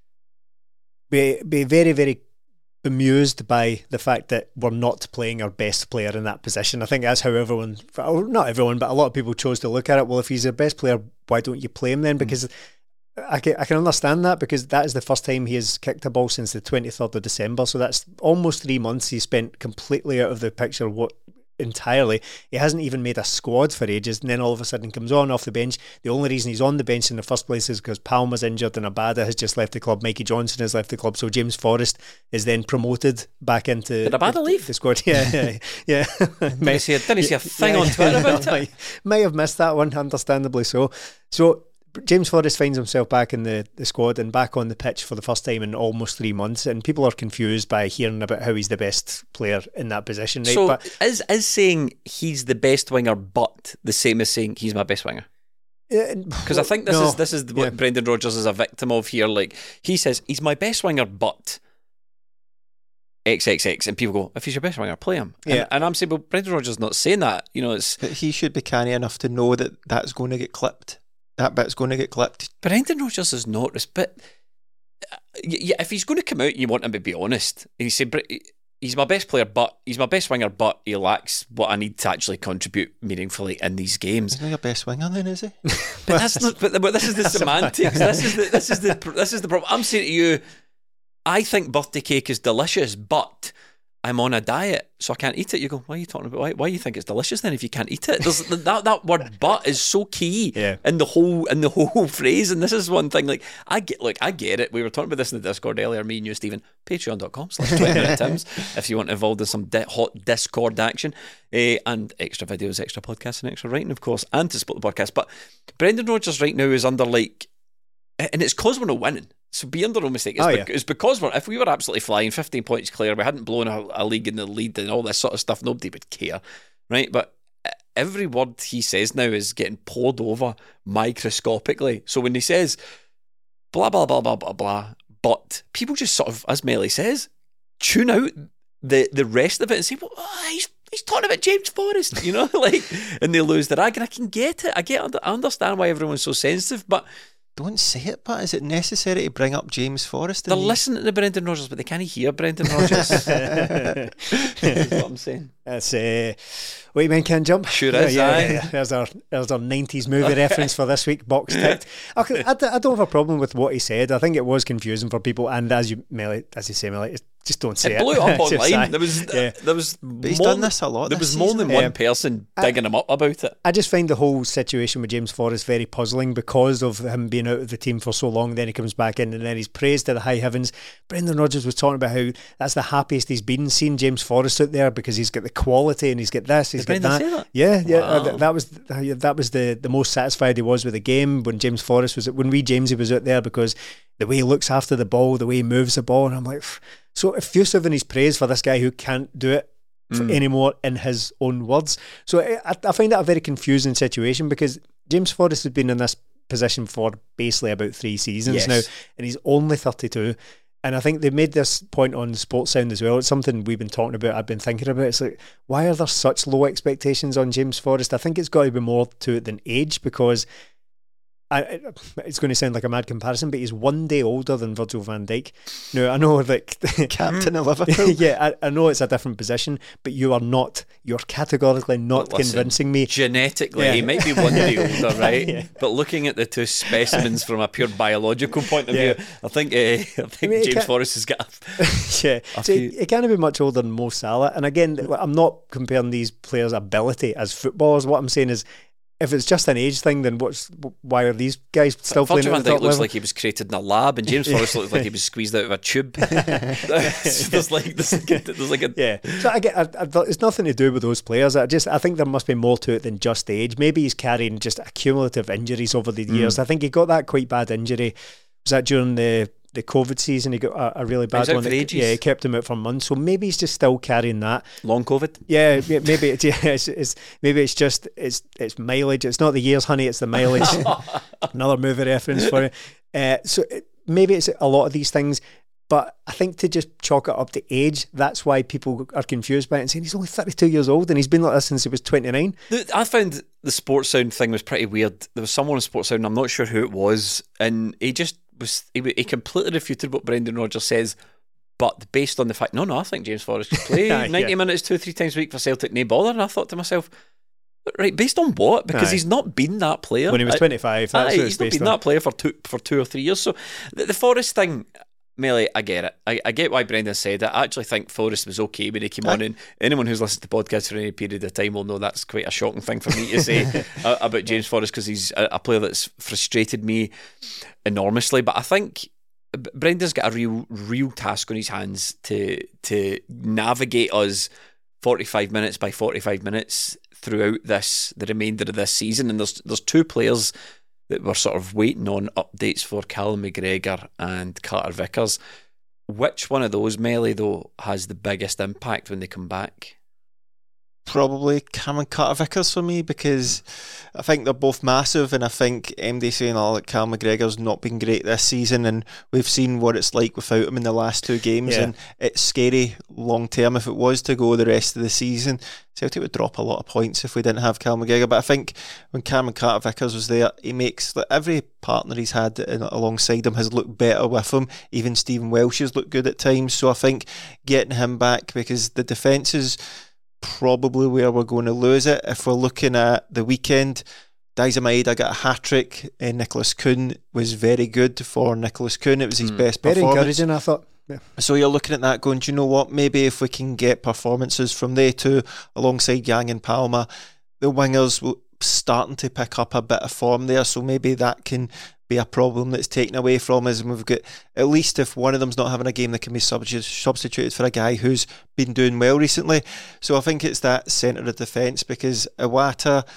be be very, very bemused by the fact that we're not playing our best player in that position. I think that's how everyone, not everyone, but a lot of people chose to look at it. Well, if he's the best player, why don't you play him then? Because I can, I can understand that, because that is the first time he has kicked a ball since the twenty-third of December. So that's almost three months he spent completely out of the picture. What entirely. He hasn't even made a squad for ages, and then all of a sudden comes on off the bench. The only reason he's on the bench in the first place is because Palmer's injured and Abada has just left the club. Mikey Johnson has left the club, so James Forrest is then promoted back into Did Abada the, leave? the squad. Yeah, yeah, yeah. Didn't see a, didn't see a thing on Twitter about it. might, might have missed that one, understandably so. So James Forrest finds himself back in the, the squad and back on the pitch for the first time in almost three months, and people are confused by hearing about how he's the best player in that position. Right? So but is is saying he's the best winger, but the same as saying he's my best winger? Because I think this no, is this is what yeah. Brendan Rodgers is a victim of here. Like, he says he's my best winger, but X X X, and people go, if he's your best winger, play him. Yeah. And, and I'm saying, well, Brendan Rodgers is not saying that. You know, it's But he should be canny enough to know that that's going to get clipped. That bit's going to get clipped. Brendan Rodgers is not, but yeah, if he's going to come out and you want him to be honest, and he say, he's my best player, but he's my best winger, but he lacks what I need to actually contribute meaningfully in these games. He's not your best winger then, is he? But that's not. But, but this is the semantics. This is the. This is the. This is the problem. I'm saying to you, I think birthday cake is delicious, but I'm on a diet, so I can't eat it. You go, why are you talking about? Why, why do you think it's delicious then if you can't eat it? There's, that that word "but" is so key yeah. in the whole in the whole phrase. And this is one thing. Like I get, look, I get it. We were talking about this in the Discord earlier. Me and you, Stephen. Patreon dot com slash twenty minute Tims if you want to involve in some di- hot Discord action uh, and extra videos, extra podcasts, and extra writing, of course, and to support the podcast. But Brendan Rodgers right now is under like, and it's cause we're not winning. So be under no mistake. It's, oh, be- yeah. it's because we're, if we were absolutely flying fifteen points clear, we hadn't blown a, a league in the lead and all this sort of stuff, nobody would care, right? But every word he says now is getting poured over microscopically. So when he says blah, blah, blah, blah, blah, blah, but people just sort of, as Melly says, tune out the, the rest of it and say, well, oh, he's he's talking about James Forrest, you know, like, and they lose their ag. And I can get it. I get, I understand why everyone's so sensitive, but don't say it, but is it necessary to bring up James Forrest? They're listening to Brendan Rodgers, but they can't hear Brendan Rodgers. That's what I'm saying. That's uh, White Men Can't Jump. Sure yeah, is, yeah, aye. yeah, yeah. There's our there's our nineties movie reference for this week, box ticked. I, I, I don't have a problem with what he said. I think it was confusing for people, and as you Melly, as you say, Melly, just don't say it. It blew up Just online. say- There was yeah. there was But he's more done than- this a lot There this was more than season. one Um, person I- digging him up about it. I just find the whole situation with James Forrest very puzzling because of him being out of the team for so long. Then he comes back in and then he's praised to the high heavens. Brendan Rodgers was talking about how that's the happiest he's been seeing James Forrest out there because he's got the quality and he's got this, he's Did got Brendan that. say that? Yeah, yeah. Wow. uh, th- that was that was the, the most satisfied he was with the game when James Forrest was when Wee Jamesy was out there because the way he looks after the ball, the way he moves the ball, and I'm like, pff. So effusive in his praise for this guy who can't do it Mm. anymore in his own words. So I, I find that a very confusing situation because James Forrest has been in this position for basically about three seasons Yes. now, and he's only thirty-two. And I think they've made this point on Sports Sound as well. It's something we've been talking about, I've been thinking about. It's like, why are there such low expectations on James Forrest? I think it's got to be more to it than age because I, it's going to sound like a mad comparison, but he's one day older than Virgil van Dijk. Now, I know that Captain of Liverpool. yeah, I, I know it's a different position, but you are not, you're categorically not But listen, convincing me. Genetically, Yeah. he might be one day older, right? Yeah. But looking at the two specimens from a pure biological point of Yeah. view, I think uh, I think I mean, it James can't- Forrest has got. A, yeah, a so few- he, he can't be much older than Mo Salah. And again, I'm not comparing these players' ability as footballers. What I'm saying is, if it's just an age thing, then what's why are these guys still Virgil playing van at the Dijk top looks level? like he was created in a lab, and James Forrest looks like he was squeezed out of a tube. there's like there's like a, there's like a Yeah, so I get. I, I, it's nothing to do with those players. I just, I think there must be more to it than just age. Maybe he's carrying just accumulative injuries over the years. I think he got that quite bad injury. Was that during the the COVID season? He got a, a really bad was out one. for that- ages. Yeah, he kept him out for months. So maybe he's just still carrying that. long COVID. Yeah, yeah, maybe it's, yeah, it's, it's maybe it's just it's it's mileage. It's not the years, honey. It's the mileage. Another movie reference for you. Uh, so it, maybe it's a lot of these things. But I think to just chalk it up to age, that's why people are confused by it and saying he's only thirty-two years old and he's been like this since he was twenty-nine. The- I found the Sports Sound thing was pretty weird. There was someone on Sports Sound, I'm not sure who it was, and he just was he, he completely refuted what Brendan Rodgers says, but based on the fact, no, no, I think James Forrest could play Yeah. ninety minutes two or three times a week for Celtic, no bother. And I thought to myself, right, based on what? Because Aye. he's not been that player When he was I- twenty-five, that's Aye, what it's he's not based been on. that player for two for two or three years. So the, the Forrest thing, Melly, I get it. I, I get why Brendan said it. I actually think Forrest was okay when he came on, and anyone who's listened to podcasts for any period of time will know that's quite a shocking thing for me to say uh, about James Forrest because he's a, a player that's frustrated me enormously. But I think B- Brendan's got a real, real task on his hands to to navigate us forty-five minutes by forty-five minutes throughout this the remainder of this season. And there's there's two players that we're sort of waiting on updates for, Callum McGregor and Carter Vickers. Which one of those, Melly, though, has the biggest impact when they come back? probably Cameron Carter-Vickers for me, because I think they're both massive, and I think M D saying, oh, like, Cal McGregor's not been great this season, and we've seen what it's like without him in the last two games, yeah. and it's scary long term. If it was to go the rest of the season, Celtic would drop a lot of points if we didn't have Cal McGregor. But I think when Cameron Carter-Vickers was there, he makes, like, every partner he's had in, alongside him has looked better with him. Even Stephen Welsh has looked good at times, so I think getting him back, because the defence is probably where we're going to lose it. If we're looking at the weekend, Daizen Maeda got a hat-trick, and Nicholas Kuhn was very good for Nicholas Kuhn. It was his mm. best very performance. Very encouraging, I thought. Yeah. So you're looking at that going, do you know what, maybe if we can get performances from they two alongside Yang and Palma, the wingers will starting to pick up a bit of form there, so maybe that can be a problem that's taken away from us, and we've got, at least if one of them's not having a game, that can be substituted for a guy who's been doing well recently. So I think it's that centre of defence, because Iwata,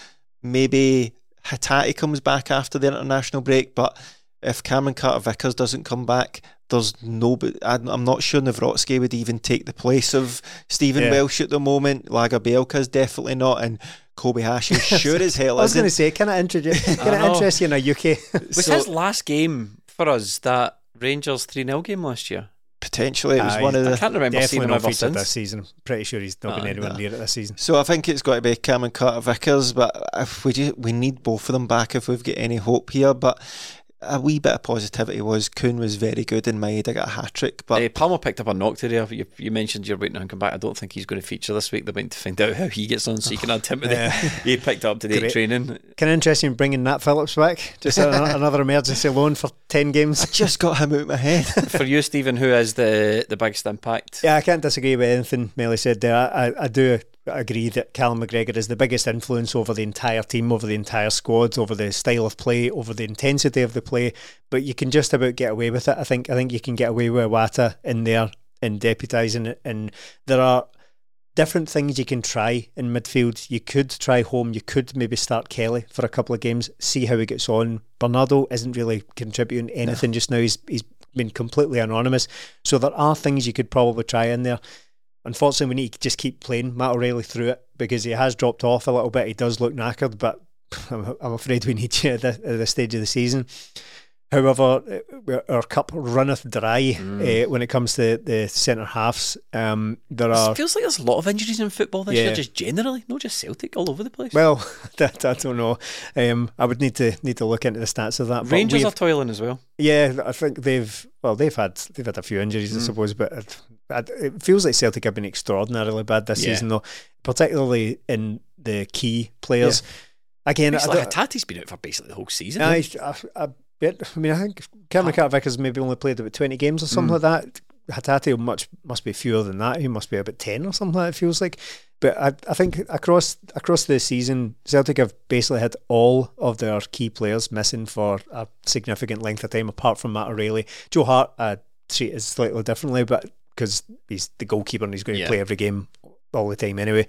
maybe Hatate comes back after the international break, but if Cameron Carter-Vickers doesn't come back, there's no, I'm not sure Nawrocki would even take the place of Stephen yeah. Welsh at the moment. Lagerbielka's definitely not, and Kobayashi sure as hell isn't. I was going to say, can I introduce? Can I, I interest you in a U K? Was so, his last game for us that Rangers three nil game last year? Potentially, it was uh, one of the. I can't remember seeing him ever since this season. Pretty sure he's not oh, been anywhere no. near it this season. So I think it's got to be Cameron Carter-Vickers, but if we just, we need both of them back if we've got any hope here. But a wee bit of positivity was Kuhn was very good, and Maeda got a hat-trick. But uh, Palmer picked up a knock today. You, you mentioned you're waiting on him to come back. I don't think he's going to feature this week. They're waiting to find out how he gets on, so you can add him to the, he picked up today Great. training. Kind of interesting bringing Nat Phillips back. Just a, another emergency loan for ten games. I just got him out of my head. For you, Stephen, who is the, the biggest impact? Yeah, I can't disagree with anything Melly said there. I, I, I do agree that Callum McGregor is the biggest influence over the entire team, over the entire squad, over the style of play, over the intensity of the play. But you can just about get away with it. I think I think you can get away with Iwata in there and deputising it. And there are different things you can try in midfield. You could try home. You could maybe start Kelly for a couple of games, see how he gets on. Bernardo isn't really contributing anything no. just now. He's he's been completely anonymous. So there are things you could probably try in there. Unfortunately, we need to just keep playing Matt O'Reilly through it, because he has dropped off a little bit. He does look knackered, but I'm, I'm afraid we need you at, the, at this stage of the season. However, our cup runneth dry mm. uh, when it comes to the centre halves. Um, there are. It feels like there's a lot of injuries in football this yeah. year, just generally, not just Celtic, all over the place. Well, that, I don't know. Um, I would need to need to look into the stats of that. Rangers are toiling as well. Yeah, I think they've well they've had they've had a few injuries, mm. I suppose, but it, it feels like Celtic have been extraordinarily bad this yeah. season, though, particularly in the key players. Yeah. Again, it's like Hatate's been out for basically the whole season. I, I, I, I mean, I think Cameron Carter-Vickers maybe only played about twenty games or something mm. like that. Hatate much must be fewer than that. He must be about ten or something like that, it feels like. But I, I think across across the season, Celtic have basically had all of their key players missing for a significant length of time, apart from Matt O'Reilly. Joe Hart uh, treat it slightly differently, but because he's the goalkeeper and he's going to yeah. play every game all the time anyway.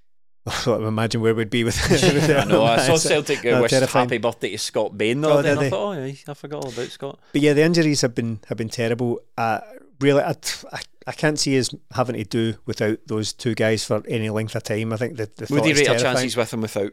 I imagine where we'd be with I know, I saw Celtic uh, wish happy birthday to Scott Bain the other day, and I thought, oh yeah, I forgot all about Scott. But yeah, the injuries have been have been terrible. Uh, really, I, I, I can't see us having to do without those two guys for any length of time. I think that the would you rate our terrifying. chances with them without?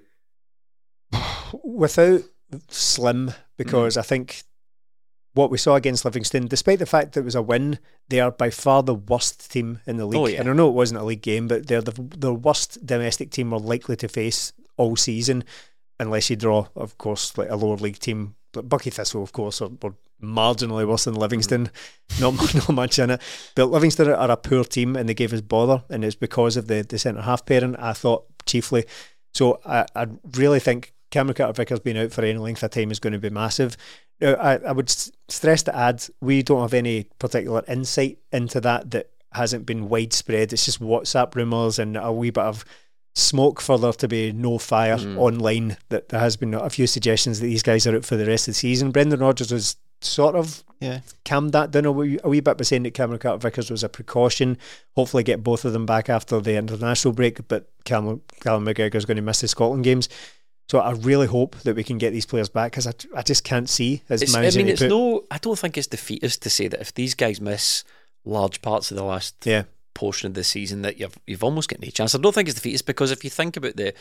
Without, slim, because mm. I think what we saw against Livingston, despite the fact that it was a win, they are by far the worst team in the league. Oh, yeah. And I know it wasn't a league game, but they're the, the worst domestic team we're likely to face all season, unless you draw, of course, like a lower league team. Like Bucky Thistle, of course, are, are marginally worse than Livingston. Mm. Not, not much in it. But Livingston are a poor team, and they gave us bother, and it's because of the, the centre-half pairing, I thought, chiefly. So I, I really think Cameron Carter-Vickers being out for any length of time is going to be massive. Now, I, I would stress to add, we don't have any particular insight into that that hasn't been widespread. It's just WhatsApp rumours and a wee bit of smoke for there to be no fire mm. online. That there has been a few suggestions that these guys are out for the rest of the season. Brendan Rodgers was sort of yeah. calmed that down a wee, a wee bit by saying that Cameron Carter-Vickers was a precaution. Hopefully get both of them back after the international break, but Callum, Callum McGregor is going to miss the Scotland games. So I really hope that we can get these players back, because I, I just can't see as it's, managing I mean, it's put, no. I don't think it's defeatist to say that if these guys miss large parts of the last yeah. portion of the season that you've you've almost got no chance. I don't think it's defeatist, because if you think about the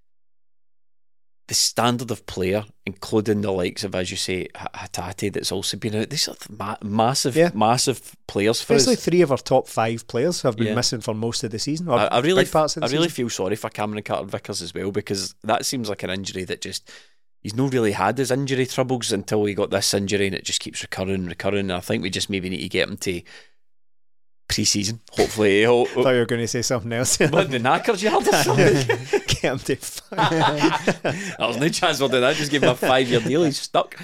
the standard of player, including the likes of, as you say, Hatate, that's also been out. These are ma- massive, yeah. massive players for Especially us. three of our top five players have been yeah. missing for most of the season. I, I really, parts of the I really season. feel sorry for Cameron Carter-Vickers as well, because that seems like an injury that just, he's not really had his injury troubles until he got this injury, and it just keeps recurring, recurring. And I think we just maybe need to get him to pre-season, hopefully. I thought you were going to say something else. What, the knackers you had or something? Get him to There's no chance we'll do that. Just give him a five-year deal. He's stuck.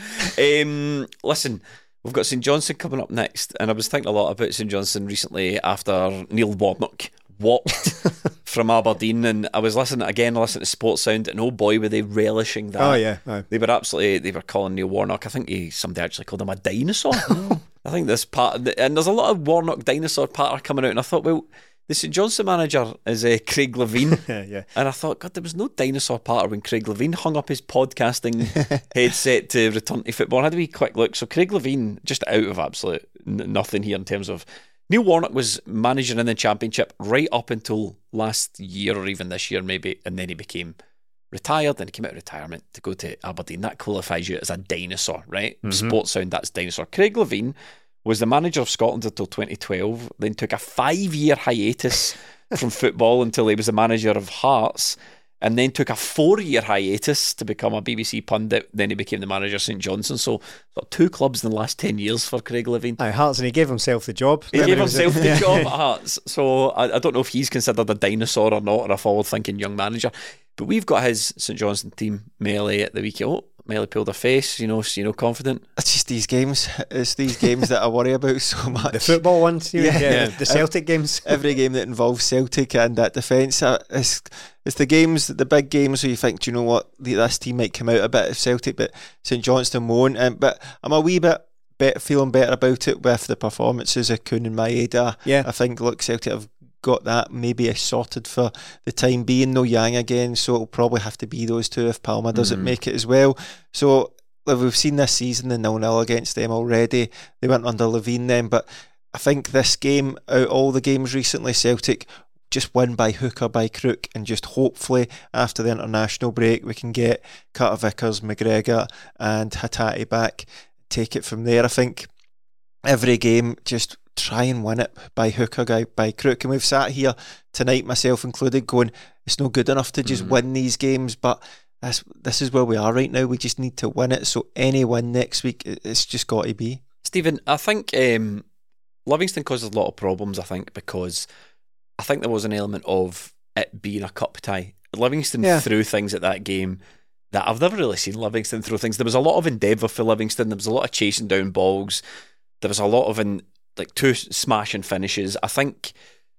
Um, listen, we've got St Johnstone coming up next, and I was thinking a lot about St Johnstone recently after Neil Warnock walked from Aberdeen, and I was listening again, listening to Sports Sound, and oh boy, were they relishing that. Oh yeah, oh. They were absolutely, they were calling Neil Warnock, I think he, somebody actually called him a dinosaur. I think this part, and there's a lot of Warnock dinosaur patter coming out, and I thought, well, the St Johnstone manager is uh, Craig Levine. yeah. And I thought, God, there was no dinosaur patter when Craig Levine hung up his podcasting headset to return to football. I had a wee quick look. So Craig Levine, just out of absolute n- nothing here in terms of... Neil Warnock was managing in the Championship right up until last year, or even this year maybe, and then he became retired, and he came out of retirement to go to Aberdeen. That qualifies you as a dinosaur, right? Mm-hmm. Sports Sound, that's dinosaur. Craig Levine was the manager of Scotland until twenty twelve, then took a five-year hiatus from football until he was the manager of Hearts, and then took a four-year hiatus to become a B B C pundit. Then he became the manager of St Johnstone. So, got two clubs in the last ten years for Craig Levine. Aye, Hearts, and he gave himself the job. He Then gave it was himself a- the job at Hearts. So, I, I don't know if he's considered a dinosaur or not, or a forward-thinking young manager. But we've got his St Johnstone team, Melly, at the weekend. Oh, Melly pulled a face, you know, you know, confident. It's just these games. It's these games that I worry about so much. The football ones, you know, Yeah. yeah, Yeah. the Celtic games. Every game that involves Celtic and that defence, uh, it's, it's the games, the big games where you think, do you know what, the- this team might come out a bit of Celtic, but St Johnstone won't. Um, but I'm a wee bit bet, feeling better about it with the performances of Kuhn and Maeda. Yeah. I think, look, Celtic have got that maybe sorted for the time being. No Yang again, so it'll probably have to be those two if Palma doesn't Mhm. make it as well. So like, we've seen this season the nil-nil against them already. They went under Levine then, but I think this game, out all the games recently, Celtic just win by hook or by crook, and just hopefully after the international break we can get Carter-Vickers, McGregor and Hatate back, take it from there. I think every game just try and win it by hook or by crook, and we've sat here tonight, myself included, going it's not good enough to just Mhm. win these games, but This, this is where we are right now. We just need to win it. So any win next week, it- it's just got to be. Stephen, I think um, Livingston causes a lot of problems, I think, because I think there was an element of it being a cup tie. Livingston Yeah. threw things at that game that I've never really seen Livingston throw things. There was a lot of endeavour for Livingston. There was a lot of chasing down balls. There was a lot of, in, like, two smashing finishes. I think...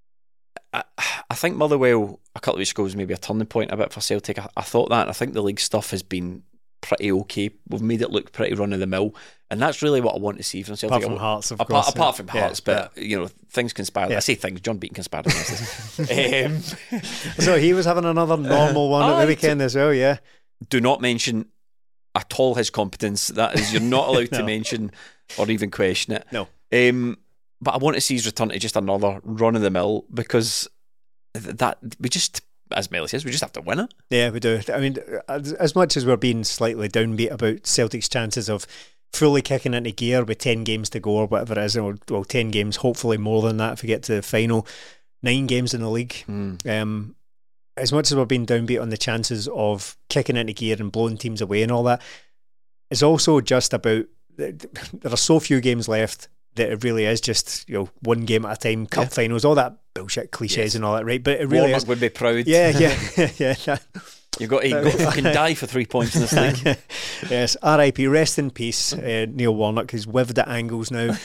I, I think Motherwell a couple of weeks ago was maybe a turning point a bit for Celtic. I, I thought that, and I think the league stuff has been pretty okay. We've made it look pretty run of the mill, and that's really what I want to see from Celtic. Apart from Hearts, of apart, course. apart from Yeah. Hearts, but you know, things conspired. Yeah. I say things. John Beaton conspired against us. um, So he was having another normal one at aye, the weekend as well, yeah. do not mention at all his competence. That is, you're not allowed to No. mention or even question it. No. Um, but I want to see his return to just another run of the mill, because th- that we just, as Melly says, we just have to win it. Yeah, we do. I mean, as, as much as we're being slightly downbeat about Celtic's chances of fully kicking into gear with ten games to go or whatever it is, or, well, ten games, hopefully more than that if we get to the final, nine games in the league. Mm. Um, as much as we're being downbeat on the chances of kicking into gear and blowing teams away and all that, it's also just about, there are so few games left that it really is just, you know, one game at a time, cup Yeah. finals, all that bullshit cliches Yes. and all that, right? But it really Warnock is. would be proud. Yeah, yeah, yeah. You've got to go, you can die for three points in this league. Yes, R I P, rest in peace, uh, Neil Warnock. He's with at angles now.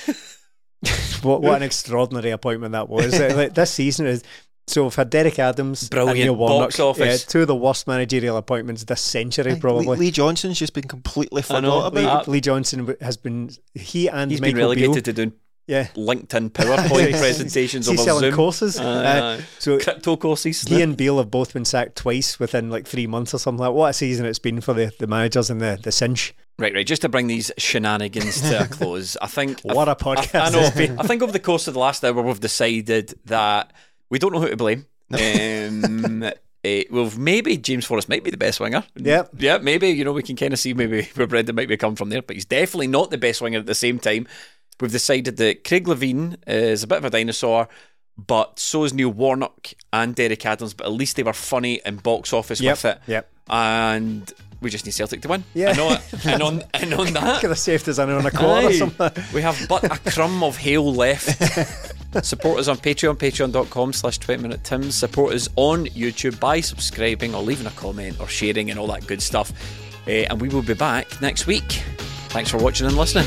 what what an extraordinary appointment that was. Uh, like, this season is. So we've had Derek Adams, Brilliant and Neil Warnock. box office. Yeah, two of the worst managerial appointments this century, Lee, probably. Lee Johnson's just been completely I know, forgot about. Lee, Lee Johnson has been he and He's been Michael relegated Beale. to doing Yeah, LinkedIn PowerPoint He's- presentations he's over selling Zoom. courses. Aye, Uh, aye. so Crypto courses. he and Beale have both been sacked twice within like three months or something like that. What a season it's been for the, the managers and the, the cinch. Right, right. Just to bring these shenanigans to a close, I think What a I, podcast I know. it's been. I think over the course of the last hour, we've decided that We don't know who to blame. Um, uh, well, maybe James Forrest might be the best winger. Yeah. Yeah, maybe. You know, we can kind of see maybe where Brendan might be coming from there, but he's definitely not the best winger at the same time. We've decided that Craig Levein is a bit of a dinosaur, but so is Neil Warnock and Derek Adams, but at least they were funny and box office Yep, with it. yep. And we just need Celtic to win. Yeah. And on, and on, and on that, Could have saved us in on a quarter or Aye. something. We have but a crumb of hail left. Support us on Patreon, patreon.com slash 20 minute Tims. Support us on YouTube by subscribing or leaving a comment or sharing and all that good stuff. Uh, and we will be back next week. Thanks for watching and listening.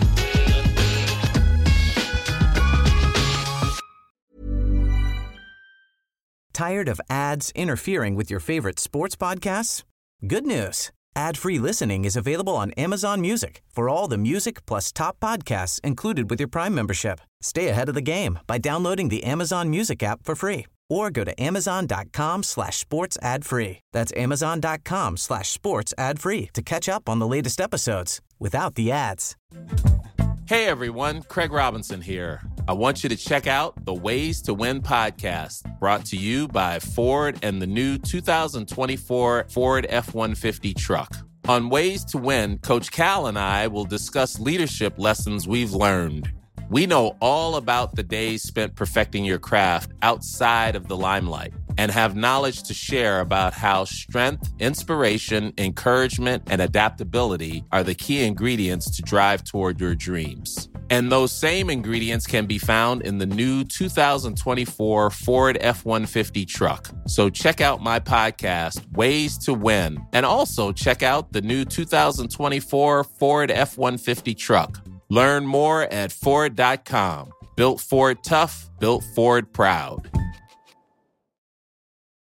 Tired of ads interfering with your favorite sports podcasts? Good news. Ad-free listening is available on Amazon Music for all the music plus top podcasts included with your Prime membership. Stay ahead of the game by downloading the Amazon Music app for free or go to amazon.com slash sports ad free. That's amazon.com slash sports ad free to catch up on the latest episodes without the ads. Hey everyone, Craig Robinson here. I want you to check out the Ways to Win podcast, brought to you by Ford and the new two thousand twenty-four Ford F one fifty truck. On Ways to Win, Coach Cal and I will discuss leadership lessons we've learned. We know all about the days spent perfecting your craft outside of the limelight and have knowledge to share about how strength, inspiration, encouragement, and adaptability are the key ingredients to drive toward your dreams. And those same ingredients can be found in the new two thousand twenty-four Ford F one fifty truck. So check out my podcast, Ways to Win, and also check out the new two thousand twenty-four Ford F one fifty truck. Learn more at Ford dot com. Built Ford tough, built Ford proud.